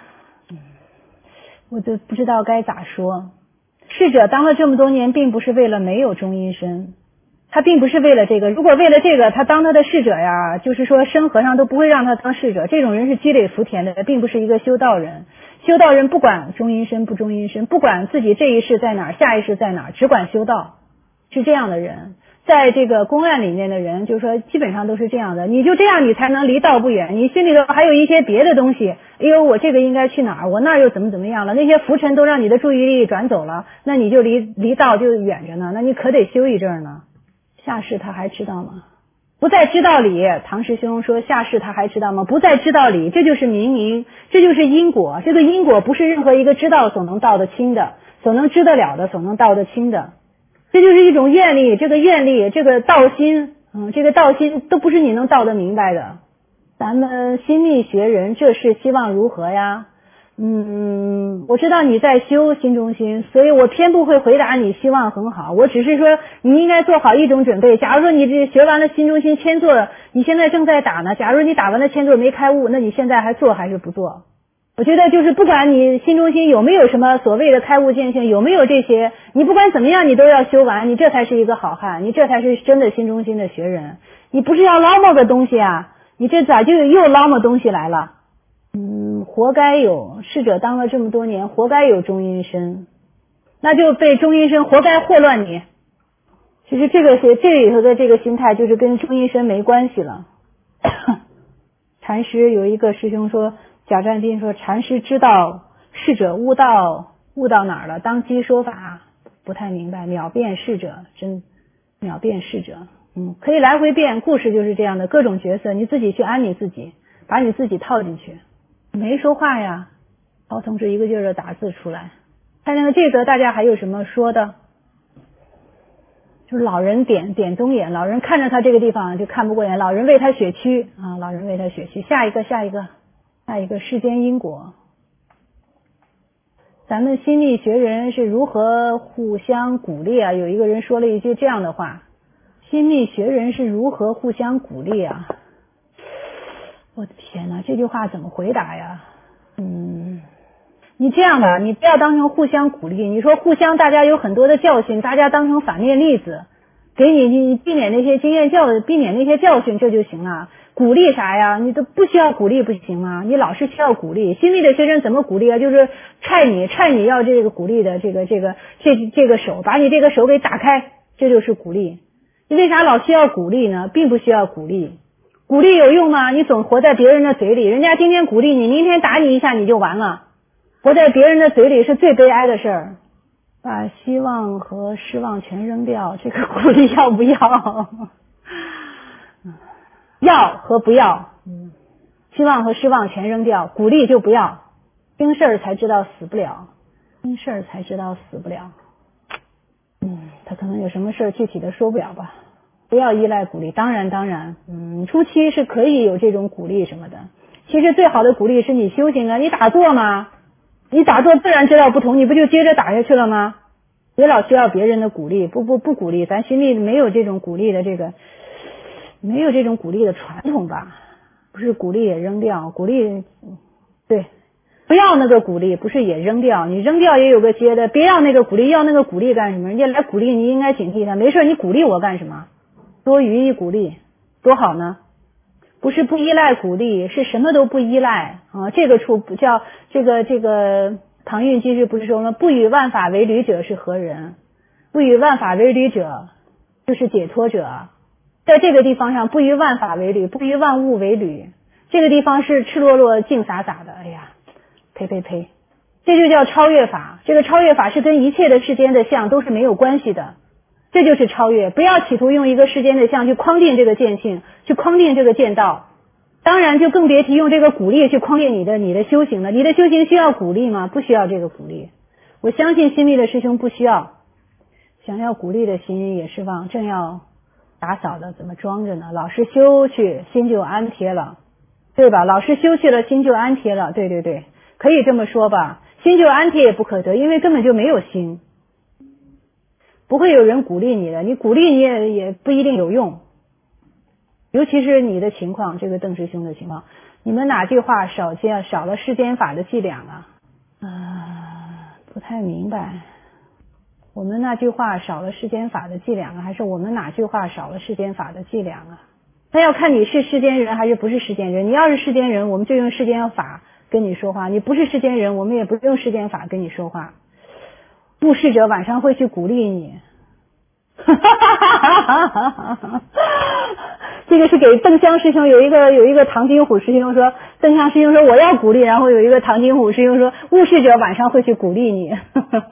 我就不知道该咋说。逝者当了这么多年，并不是为了没有中阴身，他并不是为了这个。如果为了这个，他当他的逝者呀，就是说生和尚都不会让他当逝者。这种人是积累福田的，并不是一个修道人。修道人不管中阴身不中阴身，不管自己这一世在哪儿，下一世在哪儿，只管修道，是这样的人。在这个公案里面的人，就是说基本上都是这样的。你就这样，你才能离道不远。你心里头还有一些别的东西，哎呦，我这个应该去哪儿？我那儿又怎么怎么样了？那些浮尘都让你的注意力转走了，那你就离离道就远着呢。那你可得修一阵呢。下世他还知道吗？不在知道里。唐师兄说下世他还知道吗？不在知道里，这就是冥冥，这就是因果。这个因果不是任何一个知道所能道得清的，所能知得了的，所能道得清的。这就是一种愿力，这个愿力，这个道心，嗯，这个道心都不是你能道得明白的。咱们心密学人这是希望如何呀？嗯，我知道你在修心中心，所以我偏不会回答你希望很好，我只是说你应该做好一种准备。假如说你这学完了心中心千座，你现在正在打呢，假如你打完了千座没开悟，那你现在还做还是不做？我觉得就是不管你心中心有没有什么所谓的开悟见性，有没有这些，你不管怎么样你都要修完，你这才是一个好汉，你这才是真的心中心的学人。你不是要捞摸个东西啊，你这咋就又捞摸东西来了？嗯，活该有逝者当了这么多年，活该有中阴身，那就被中阴身活该祸乱你。其实这个是这里头的这个心态就是跟中阴身没关系了。禅师有一个师兄说，贾占斌说禅师知道逝者悟道悟到哪儿了，当机说法不太明白，秒变逝者，真秒变逝者。嗯，可以来回变，故事就是这样的，各种角色你自己去安你自己，把你自己套进去。没说话呀，曹同志一个劲儿的打字出来。看那个这则大家还有什么说的？就是老人点点东眼，老人看着他这个地方就看不过眼，老人为他血屈啊，老人为他血屈。下一个下一个下一个世间因果。咱们心理学人是如何互相鼓励啊？有一个人说了一句这样的话，心理学人是如何互相鼓励啊？我的天哪，这句话怎么回答呀？嗯，你这样吧，你不要当成互相鼓励，你说互相大家有很多的教训，大家当成反面例子，给你你避免那些经验教避免那些教训，这就行了。鼓励啥呀？你都不需要鼓励不行吗？你老是需要鼓励。心理的学生怎么鼓励啊？就是踹你踹你要这个鼓励的这个这个这这个手，把你这个手给打开，这就是鼓励。你为啥老需要鼓励呢？并不需要鼓励。鼓励有用吗？你总活在别人的嘴里，人家今天鼓励你，明天打你一下你就完了。活在别人的嘴里是最悲哀的事儿。把希望和失望全扔掉，这个鼓励要不要？要和不要。希望和失望全扔掉，鼓励就不要。听事儿才知道死不了，听事儿才知道死不了。嗯，他可能有什么事儿具体的说不了吧。不要依赖鼓励，当然当然，嗯，初期是可以有这种鼓励什么的。其实最好的鼓励是你修行啊，你打坐嘛，你打坐自然知道不同，你不就接着打下去了吗？别老需要别人的鼓励，不不不鼓励，咱心里没有这种鼓励的这个，没有这种鼓励的传统吧？不是鼓励也扔掉，鼓励对，不要那个鼓励，不是也扔掉，你扔掉也有个接的，别要那个鼓励，要那个鼓励干什么？人家来鼓励你应该警惕他，没事你鼓励我干什么？多余一鼓励多好呢？不是不依赖鼓励，是什么都不依赖啊！这个处不叫这个这个唐韵居士不是说吗？不与万法为侣者是何人？不与万法为侣者就是解脱者。在这个地方上，不与万法为侣，不与万物为侣，这个地方是赤裸裸净洒洒的。哎呀，呸呸呸！这就叫超越法。这个超越法是跟一切的世间的相都是没有关系的。这就是超越，不要企图用一个世间的相去框定这个见性，去框定这个见道。 当然就更别提用这个鼓励去匡列你的你的修行了。你的修行需要鼓励吗？不需要这个鼓励。我相信新密的师兄不需要。想要鼓励的心也是旺，正要打扫的怎么装着呢？老师修去，心就安贴了，对吧？老师修去了，心就安贴了，对对对，可以这么说吧。心就安贴也不可得，因为根本就没有心，不会有人鼓励你的，你鼓励你也也不一定有用。尤其是你的情况，这个邓师兄的情况，你们哪句话少见少了世间法的伎俩啊？啊，不太明白。我们那句话少了世间法的伎俩啊，还是我们哪句话少了世间法的伎俩啊？那要看你是世间人还是不是世间人。你要是世间人，我们就用世间法跟你说话；你不是世间人，我们也不用世间法跟你说话。布施者晚上会去鼓励你。这个是给邓香师兄，有一个有一个唐金虎师兄说，邓香师兄说我要鼓励，然后有一个唐金虎师兄说，务事者晚上会去鼓励你。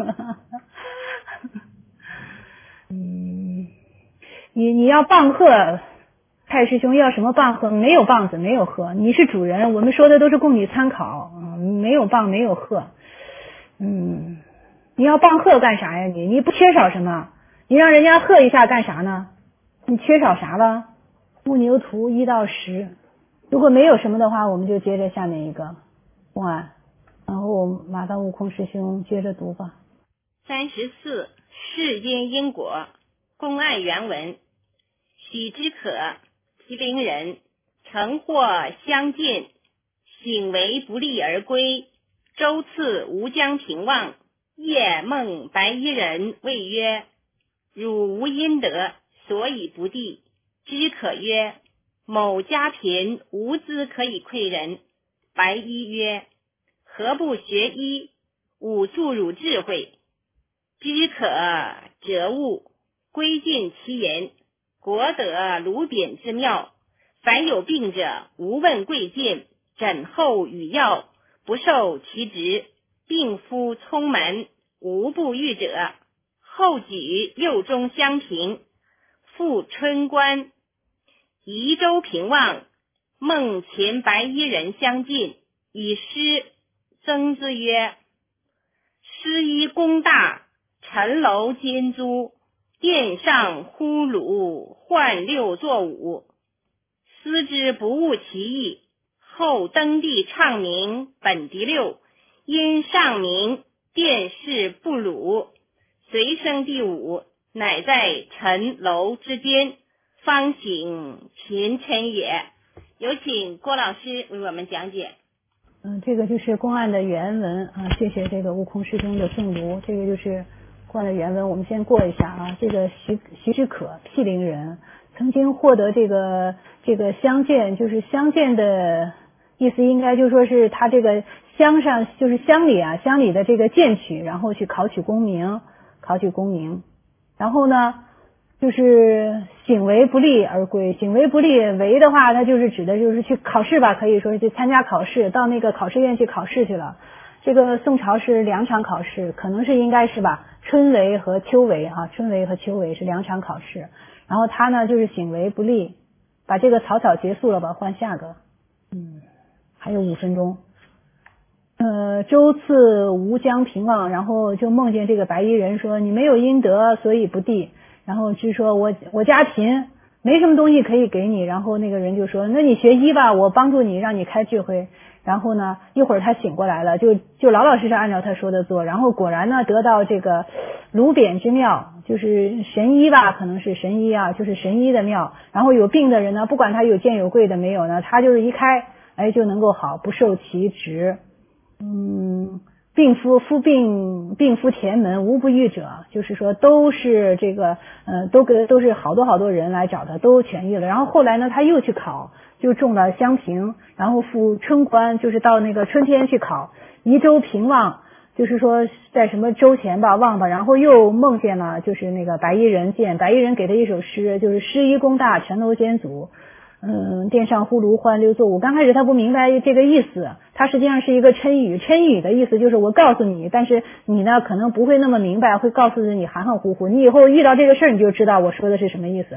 嗯，你你要棒喝，太师兄要什么棒喝？没有棒子，没有喝。你是主人，我们说的都是供你参考，嗯，没有棒，没有喝。嗯，你要棒喝干啥呀？你你不缺少什么？你让人家喝一下干啥呢？你缺少啥了？木牛图一到十，如果没有什么的话，我们就接着下面一个公案，然后麻烦悟空师兄接着读吧。 三十四，世间因果公案原文：许之可，毗陵人，曾或相见，醒为不利而归。周次吴江平望，夜梦白衣人，谓曰：汝无阴德，所以不第。知可曰：某家贫，无资可以馈人。白衣曰：何不学医？吾助汝智慧。知可则悟，归尽其言。国得卢扁之妙，凡有病者，无问贵贱，诊后与药，不受其职。病夫聪门，无不愈者。后举右中相平，复春官。宜州平望，梦前白衣人相近，以诗增之曰：诗衣功大，陈楼兼租，殿上呼噜，换六作五。思之不悟其意，后登第唱名，本第六，因上名，殿试不鲁，随升第五，乃在陈楼之间，方醒前尘也。有请郭老师为我们讲解。 嗯，这个就是公案的原文啊，谢谢这个悟空师兄的诵读。这个就是公案的原文，我们先过一下啊。这个徐徐之可，毗陵人，曾经获得这个这个乡鉴，就是乡鉴的意思，应该就说是他这个乡上就是乡里啊，乡里的这个荐取，然后去考取功名，考取功名，然后呢，就是醒为不利而归。醒为不利，为的话，它就是指的就是去考试吧，可以说是去参加考试，到那个考试院去考试去了。这个宋朝是两场考试，可能是应该是吧，春闱和秋闱哈，春闱和秋闱是两场考试。然后他呢就是醒为不利，把这个草草结束了吧，换下个。嗯，还有五分钟。呃，周次吴江平望，然后就梦见这个白衣人说：你没有阴德，所以不第。然后据说我我家贫，没什么东西可以给你。然后那个人就说：那你学医吧，我帮助你，让你开智慧。然后呢，一会儿他醒过来了，就就老老实实按照他说的做。然后果然呢，得到这个卢扁之妙，就是神医吧，可能是神医啊，就是神医的妙。然后有病的人呢，不管他有贱有贵的没有呢，他就是一开，哎就能够好，不受其职。嗯，病夫夫病病夫田门，无不愈者，就是说都是这个呃都给都是好多好多人来找他，都痊愈了。然后后来呢，他又去考，就中了襄平，然后赴春官，就是到那个春天去考宜州平望，就是说在什么州前吧望吧，然后又梦见了就是那个白衣人见，白衣人给他一首诗，就是诗衣功大，陈楼间阻。嗯，殿上呼噜换六作五。刚开始他不明白这个意思，它实际上是一个嗔语。嗔语的意思就是我告诉你，但是你呢可能不会那么明白，会告诉你含含糊糊。你以后遇到这个事儿，你就知道我说的是什么意思了。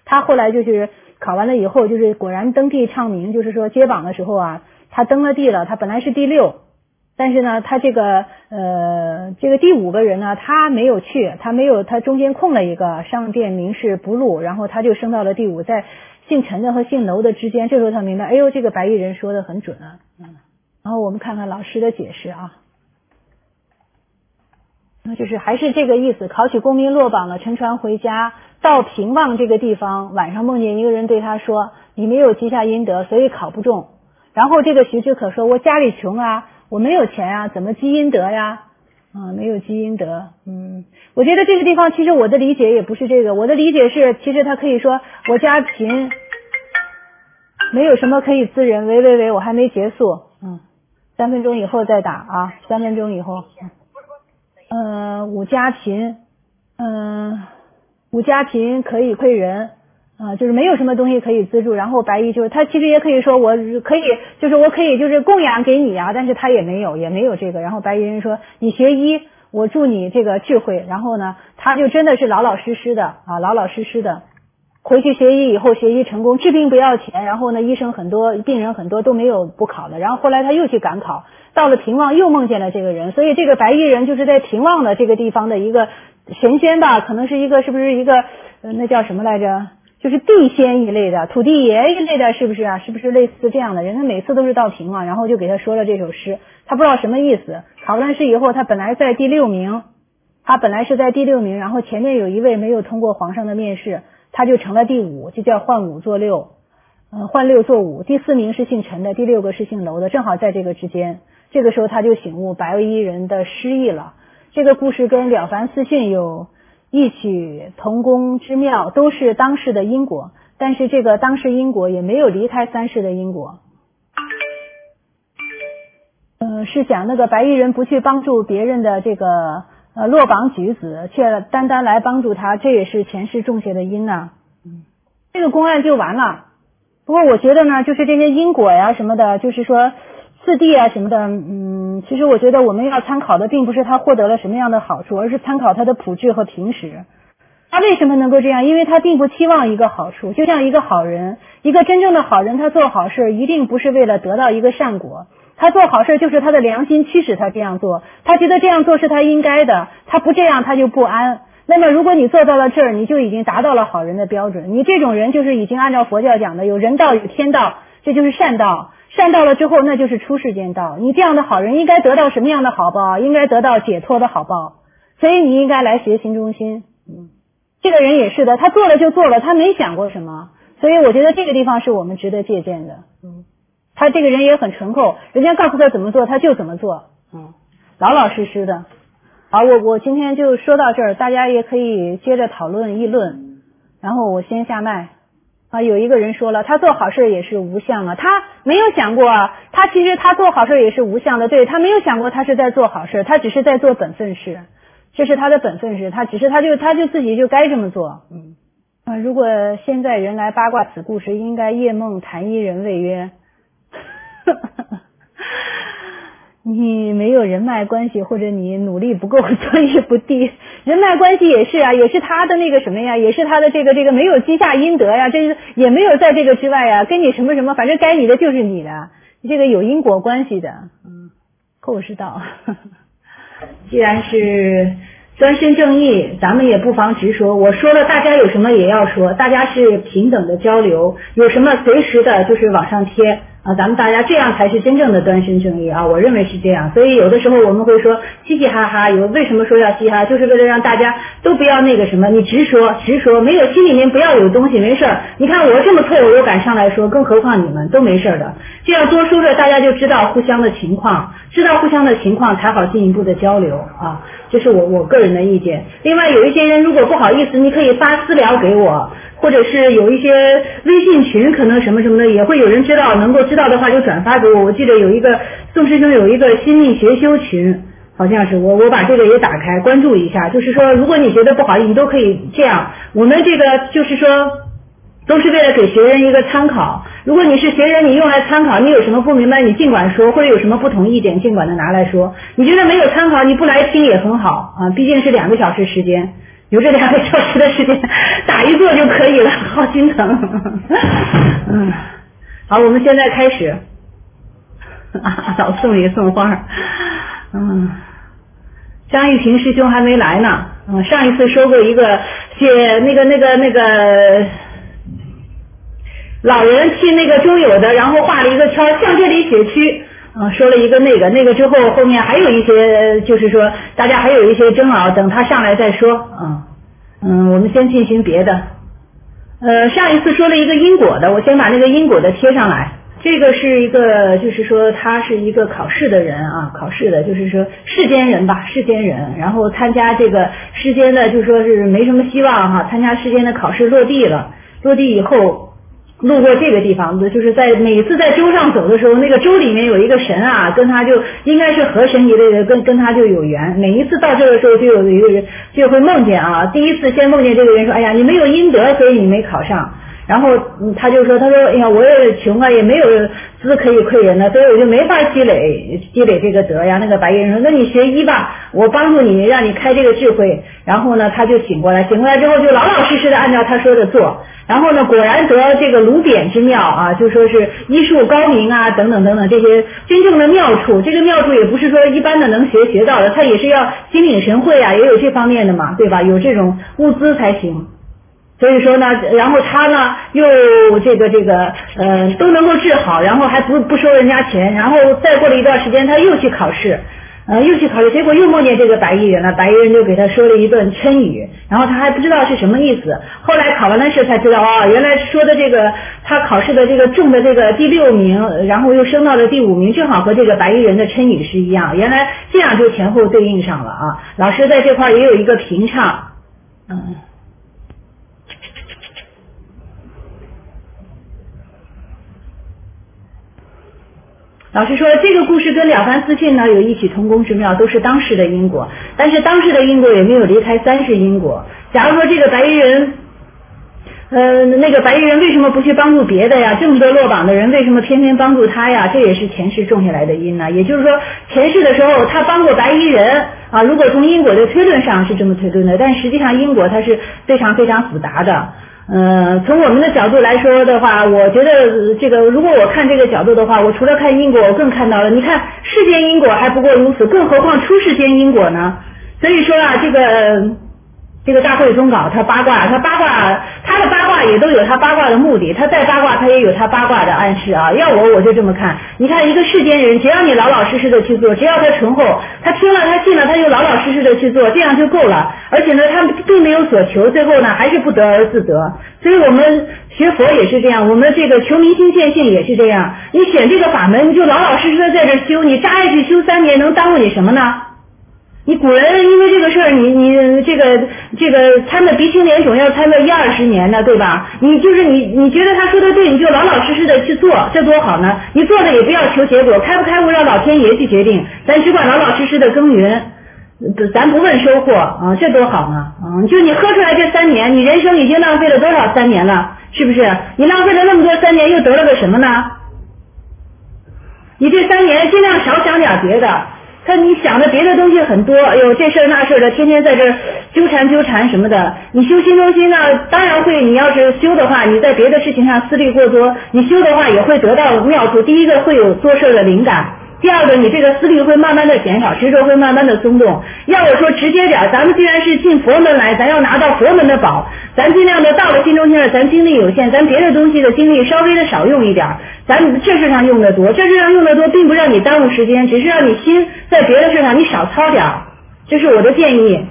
他后来就是考完了以后，就是果然登第唱名，就是说接榜的时候啊，他登了第了，他本来是第六，但是呢，他这个呃这个第五个人呢，他没有去，他没有，他中间空了一个上殿名士不录，然后他就升到了第五，在姓陈的和姓娄的之间，这时候他明白，哎呦，这个白衣人说的很准啊。嗯，然后我们看看老师的解释啊。那就是还是这个意思，考取功名落榜了，乘船回家，到平望这个地方，晚上梦见一个人对他说，你没有积下阴德，所以考不中。然后这个徐志可说，我家里穷啊，我没有钱啊，怎么积阴德呀？啊，没有积阴德。嗯，我觉得这个地方其实我的理解也不是这个，我的理解是，其实他可以说我家贫，没有什么可以滋人。喂喂喂，我还没结束，嗯，三分钟以后再打啊，三分钟以后。呃，吾家贫，嗯、呃，吾家贫可以馈人，啊、呃，就是没有什么东西可以资助。然后白衣就是他其实也可以说我可以，就是我可以就是供养给你啊，但是他也没有，也没有这个。然后白衣人说你学医，我助你这个智慧。然后呢，他就真的是老老实实的啊，老老实实的回去学医以后，学医成功，治病不要钱。然后呢，医生很多，病人很多都没有不考的。然后后来他又去赶考。到了平望又梦见了这个人，所以这个白衣人就是在平望的这个地方的一个神仙吧，可能是一个是不是一个、呃、那叫什么来着，就是地仙一类的，土地爷一类的，是不是啊？是不是类似这样的人？他每次都是到平望，然后就给他说了这首诗，他不知道什么意思。考完试以后，他本来在第六名，他本来是在第六名，然后前面有一位没有通过皇上的面试，他就成了第五，就叫换五做六，呃，换六做五。第四名是姓陈的，第六个是姓娄的，正好在这个之间。这个时候他就醒悟白衣人的诗意了。这个故事跟《了凡四训》有异曲同工之妙，都是当世的因果，但是这个当世因果也没有离开三世的因果。呃，是讲那个白衣人不去帮助别人的这个呃落榜举子，却单单来帮助他，这也是前世种下的因呐、啊。嗯，这个公案就完了。不过我觉得呢，就是这些因果呀什么的，就是说四谛啊什么的，嗯，其实我觉得我们要参考的并不是他获得了什么样的好处，而是参考他的朴质和平实。他为什么能够这样？因为他并不期望一个好处，就像一个好人，一个真正的好人，他做好事一定不是为了得到一个善果，他做好事就是他的良心驱使他这样做，他觉得这样做是他应该的，他不这样他就不安。那么如果你做到了这儿，你就已经达到了好人的标准，你这种人就是已经按照佛教讲的有人道有天道，这就是善道。善到了之后，那就是出世间道。你这样的好人应该得到什么样的好报？应该得到解脱的好报。所以你应该来学行中心。嗯，这个人也是的，他做了就做了，他没想过什么。所以我觉得这个地方是我们值得借鉴的。嗯，他这个人也很淳厚，人家告诉他怎么做，他就怎么做。嗯，老老实实的。好，我我今天就说到这儿，大家也可以接着讨论议论。然后我先下麦。啊，有一个人说了，他做好事也是无相啊，他没有想过啊，他其实他做好事也是无相的，对，他没有想过他是在做好事，他只是在做本分事，这是他的本分事，他只是他就他就自己就该这么做。嗯啊，如果现在人来八卦此故事，应该夜梦谈一人谓曰你没有人脉关系，或者你努力不够，专业不低。人脉关系也是啊，也是他的那个什么呀，也是他的这个这个没有积下阴德呀，这也没有在这个之外呀，跟你什么什么，反正该你的就是你的，这个有因果关系的。嗯，后世道。既然是专身正义，咱们也不妨直说。我说了，大家有什么也要说，大家是平等的交流，有什么随时的就是往上贴。啊，咱们大家这样才是真正的端身正义啊！我认为是这样，所以有的时候我们会说嘻嘻哈哈，有为什么说要嘻嘻哈，就是为了让大家都不要那个什么，你直说直说，没有心里面不要有东西，没事儿。你看我这么错，我又敢上来说，更何况你们都没事的。这样多说说，大家就知道互相的情况，知道互相的情况才好进一步的交流啊。这是我我个人的意见。另外有一些人如果不好意思，你可以发私聊给我。或者是有一些微信群，可能什么什么的也会有人知道，能够知道的话就转发给我。我记得有一个宋师兄有一个心命学修群，好像是我我把这个也打开关注一下，就是说如果你觉得不好意思，你都可以这样。我们这个就是说都是为了给学员一个参考，如果你是学员，你用来参考，你有什么不明白你尽管说，或者有什么不同意见尽管的拿来说，你觉得没有参考你不来听也很好啊，毕竟是两个小时时间， 有这两个小时的时间打一坐就可以了，好心疼。嗯，好，我们现在开始。啊，老送礼送花。嗯，张玉平师兄还没来呢。嗯，上一次说过一个写那个那个那个老人替那个周友的，然后画了一个圈，向这里写去。嗯，说了一个那个那个之后，后面还有一些，就是说大家还有一些争拗，等他上来再说。嗯嗯，我们先进行别的。呃，上一次说了一个因果的，我先把那个因果的贴上来。这个是一个，就是说他是一个考试的人啊，考试的，就是说世间人吧，世间人，然后参加这个世间的，就说是没什么希望哈，参加世间的考试落地了，落地以后。路过这个地方，就是在每次在州上走的时候，那个州里面有一个神啊，跟他就应该是河神一类的，跟跟他就有缘。每一次到这个时候，就有一个人就会梦见啊，第一次先梦见这个人说，哎呀，你没有阴德，所以你没考上。然后他就说，他说，哎呀，我也穷啊，也没有资可以馈人的，所以我就没法积累积累这个德呀。那个白衣人说，那你学医吧，我帮助你，让你开这个智慧。然后呢，他就醒过来，醒过来之后就老老实实的按照他说的做。然后呢，果然得这个卢典之妙啊，就说是医术高明啊，等等等等这些真正的妙处。这个妙处也不是说一般的能学学到的，他也是要心领神会啊，也有这方面的嘛，对吧？有这种物资才行。所以说呢，然后他呢又这个这个呃都能够治好，然后还不不收人家钱，然后再过了一段时间他又去考试。呃，又去考试，结果又梦见这个白衣人了。白衣人就给他说了一段嗔语，然后他还不知道是什么意思。后来考完了试才知道，哦，原来说的这个他考试的这个中的这个第六名，然后又升到了第五名，正好和这个白衣人的嗔语是一样。原来这样就前后对应上了啊。老师在这块也有一个评唱，嗯。老师说这个故事跟了凡四训呢有异曲同工之妙，都是当世的因果，但是当世的因果也没有离开三世因果。假如说这个白衣人呃，那个白衣人为什么不去帮助别的呀？这么多落榜的人为什么偏偏帮助他呀？这也是前世种下来的因呢。也就是说前世的时候他帮过白衣人啊，如果从因果的推论上是这么推论的，但实际上因果它是非常非常复杂的。呃，从我们的角度来说的话，我觉得这个如果我看这个角度的话，我除了看因果，我更看到了，你看世间因果还不过如此，更何况出世间因果呢？所以说啊，这个这个大会宗稿他八卦，他八卦他的八卦也都有他八卦的目的，他再八卦他也有他八卦的暗示啊。要我我就这么看，你看一个世间人，只要你老老实实的去做，只要他醇厚，他听了他信了，他就老老实实的去做，这样就够了。而且呢，他并没有所求，最后呢还是不得而自得。所以我们学佛也是这样，我们这个求明心见性也是这样。你选这个法门，你就老老实实的在这修，你扎下去修三年，能耽误你什么呢？你古人因为这个事儿，你你这个这个参的鼻青脸肿要参个一二十年的，对吧？你就是你你觉得他说的对，你就老老实实的去做，这多好呢！你做的也不要求结果，开不开悟让老天爷去决定，咱只管老老实实的耕耘，咱不问收获啊，这多好呢！啊，就你喝出来这三年，你人生已经浪费了多少三年了？是不是？你浪费了那么多三年，又得了个什么呢？你这三年尽量少想点别的。看你想的别的东西很多，哎呦这事儿那事儿的，天天在这纠缠纠缠什么的。你修心中心呢，当然会，你要是修的话，你在别的事情上思虑过多，你修的话也会得到妙处。第一个会有做事的灵感，第二个你这个思虑会慢慢的减少，执着会慢慢的松动。要我说直接点，咱们既然是进佛门来，咱要拿到佛门的宝，咱尽量的到了心中心了，咱精力有限，咱别的东西的精力稍微的少用一点，咱这事上用的多，这事上用的多，并不让你耽误时间，只是让你心在别的事上你少操点，这是我的建议。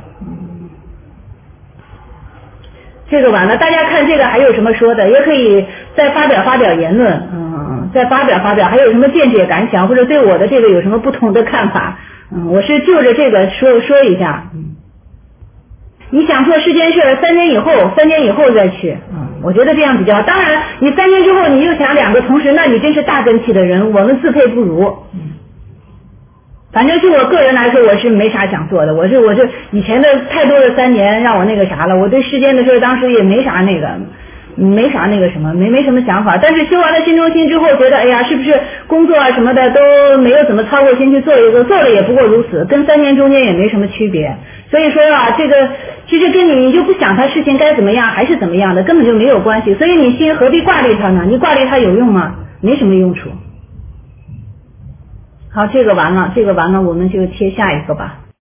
这个完了，大家看这个还有什么说的，也可以再发表发表言论，嗯，再发表发表，还有什么见解感想，或者对我的这个有什么不同的看法，嗯，我是就着这个说说一下。嗯，你想做世间事，三年以后，三年以后再去，嗯，我觉得这样比较好。当然，你三年之后你又想两个同时，那你真是大根器的人，我们自配不如。嗯，反正就我个人来说，我是没啥想做的。我是我这以前的太多的三年让我那个啥了，我对世间的事当时也没啥那个，没啥那个什么，没没什么想法。但是修完了心中心之后，觉得哎呀，是不是工作啊什么的都没有怎么操过心去做一做，做了也不过如此，跟三年中间也没什么区别。所以说啊，这个其实跟你你就不想他事情该怎么样还是怎么样的，根本就没有关系。所以你心何必挂虑他呢？你挂虑他有用吗？没什么用处。好，这个完了，这个完了，我们就切下一个吧。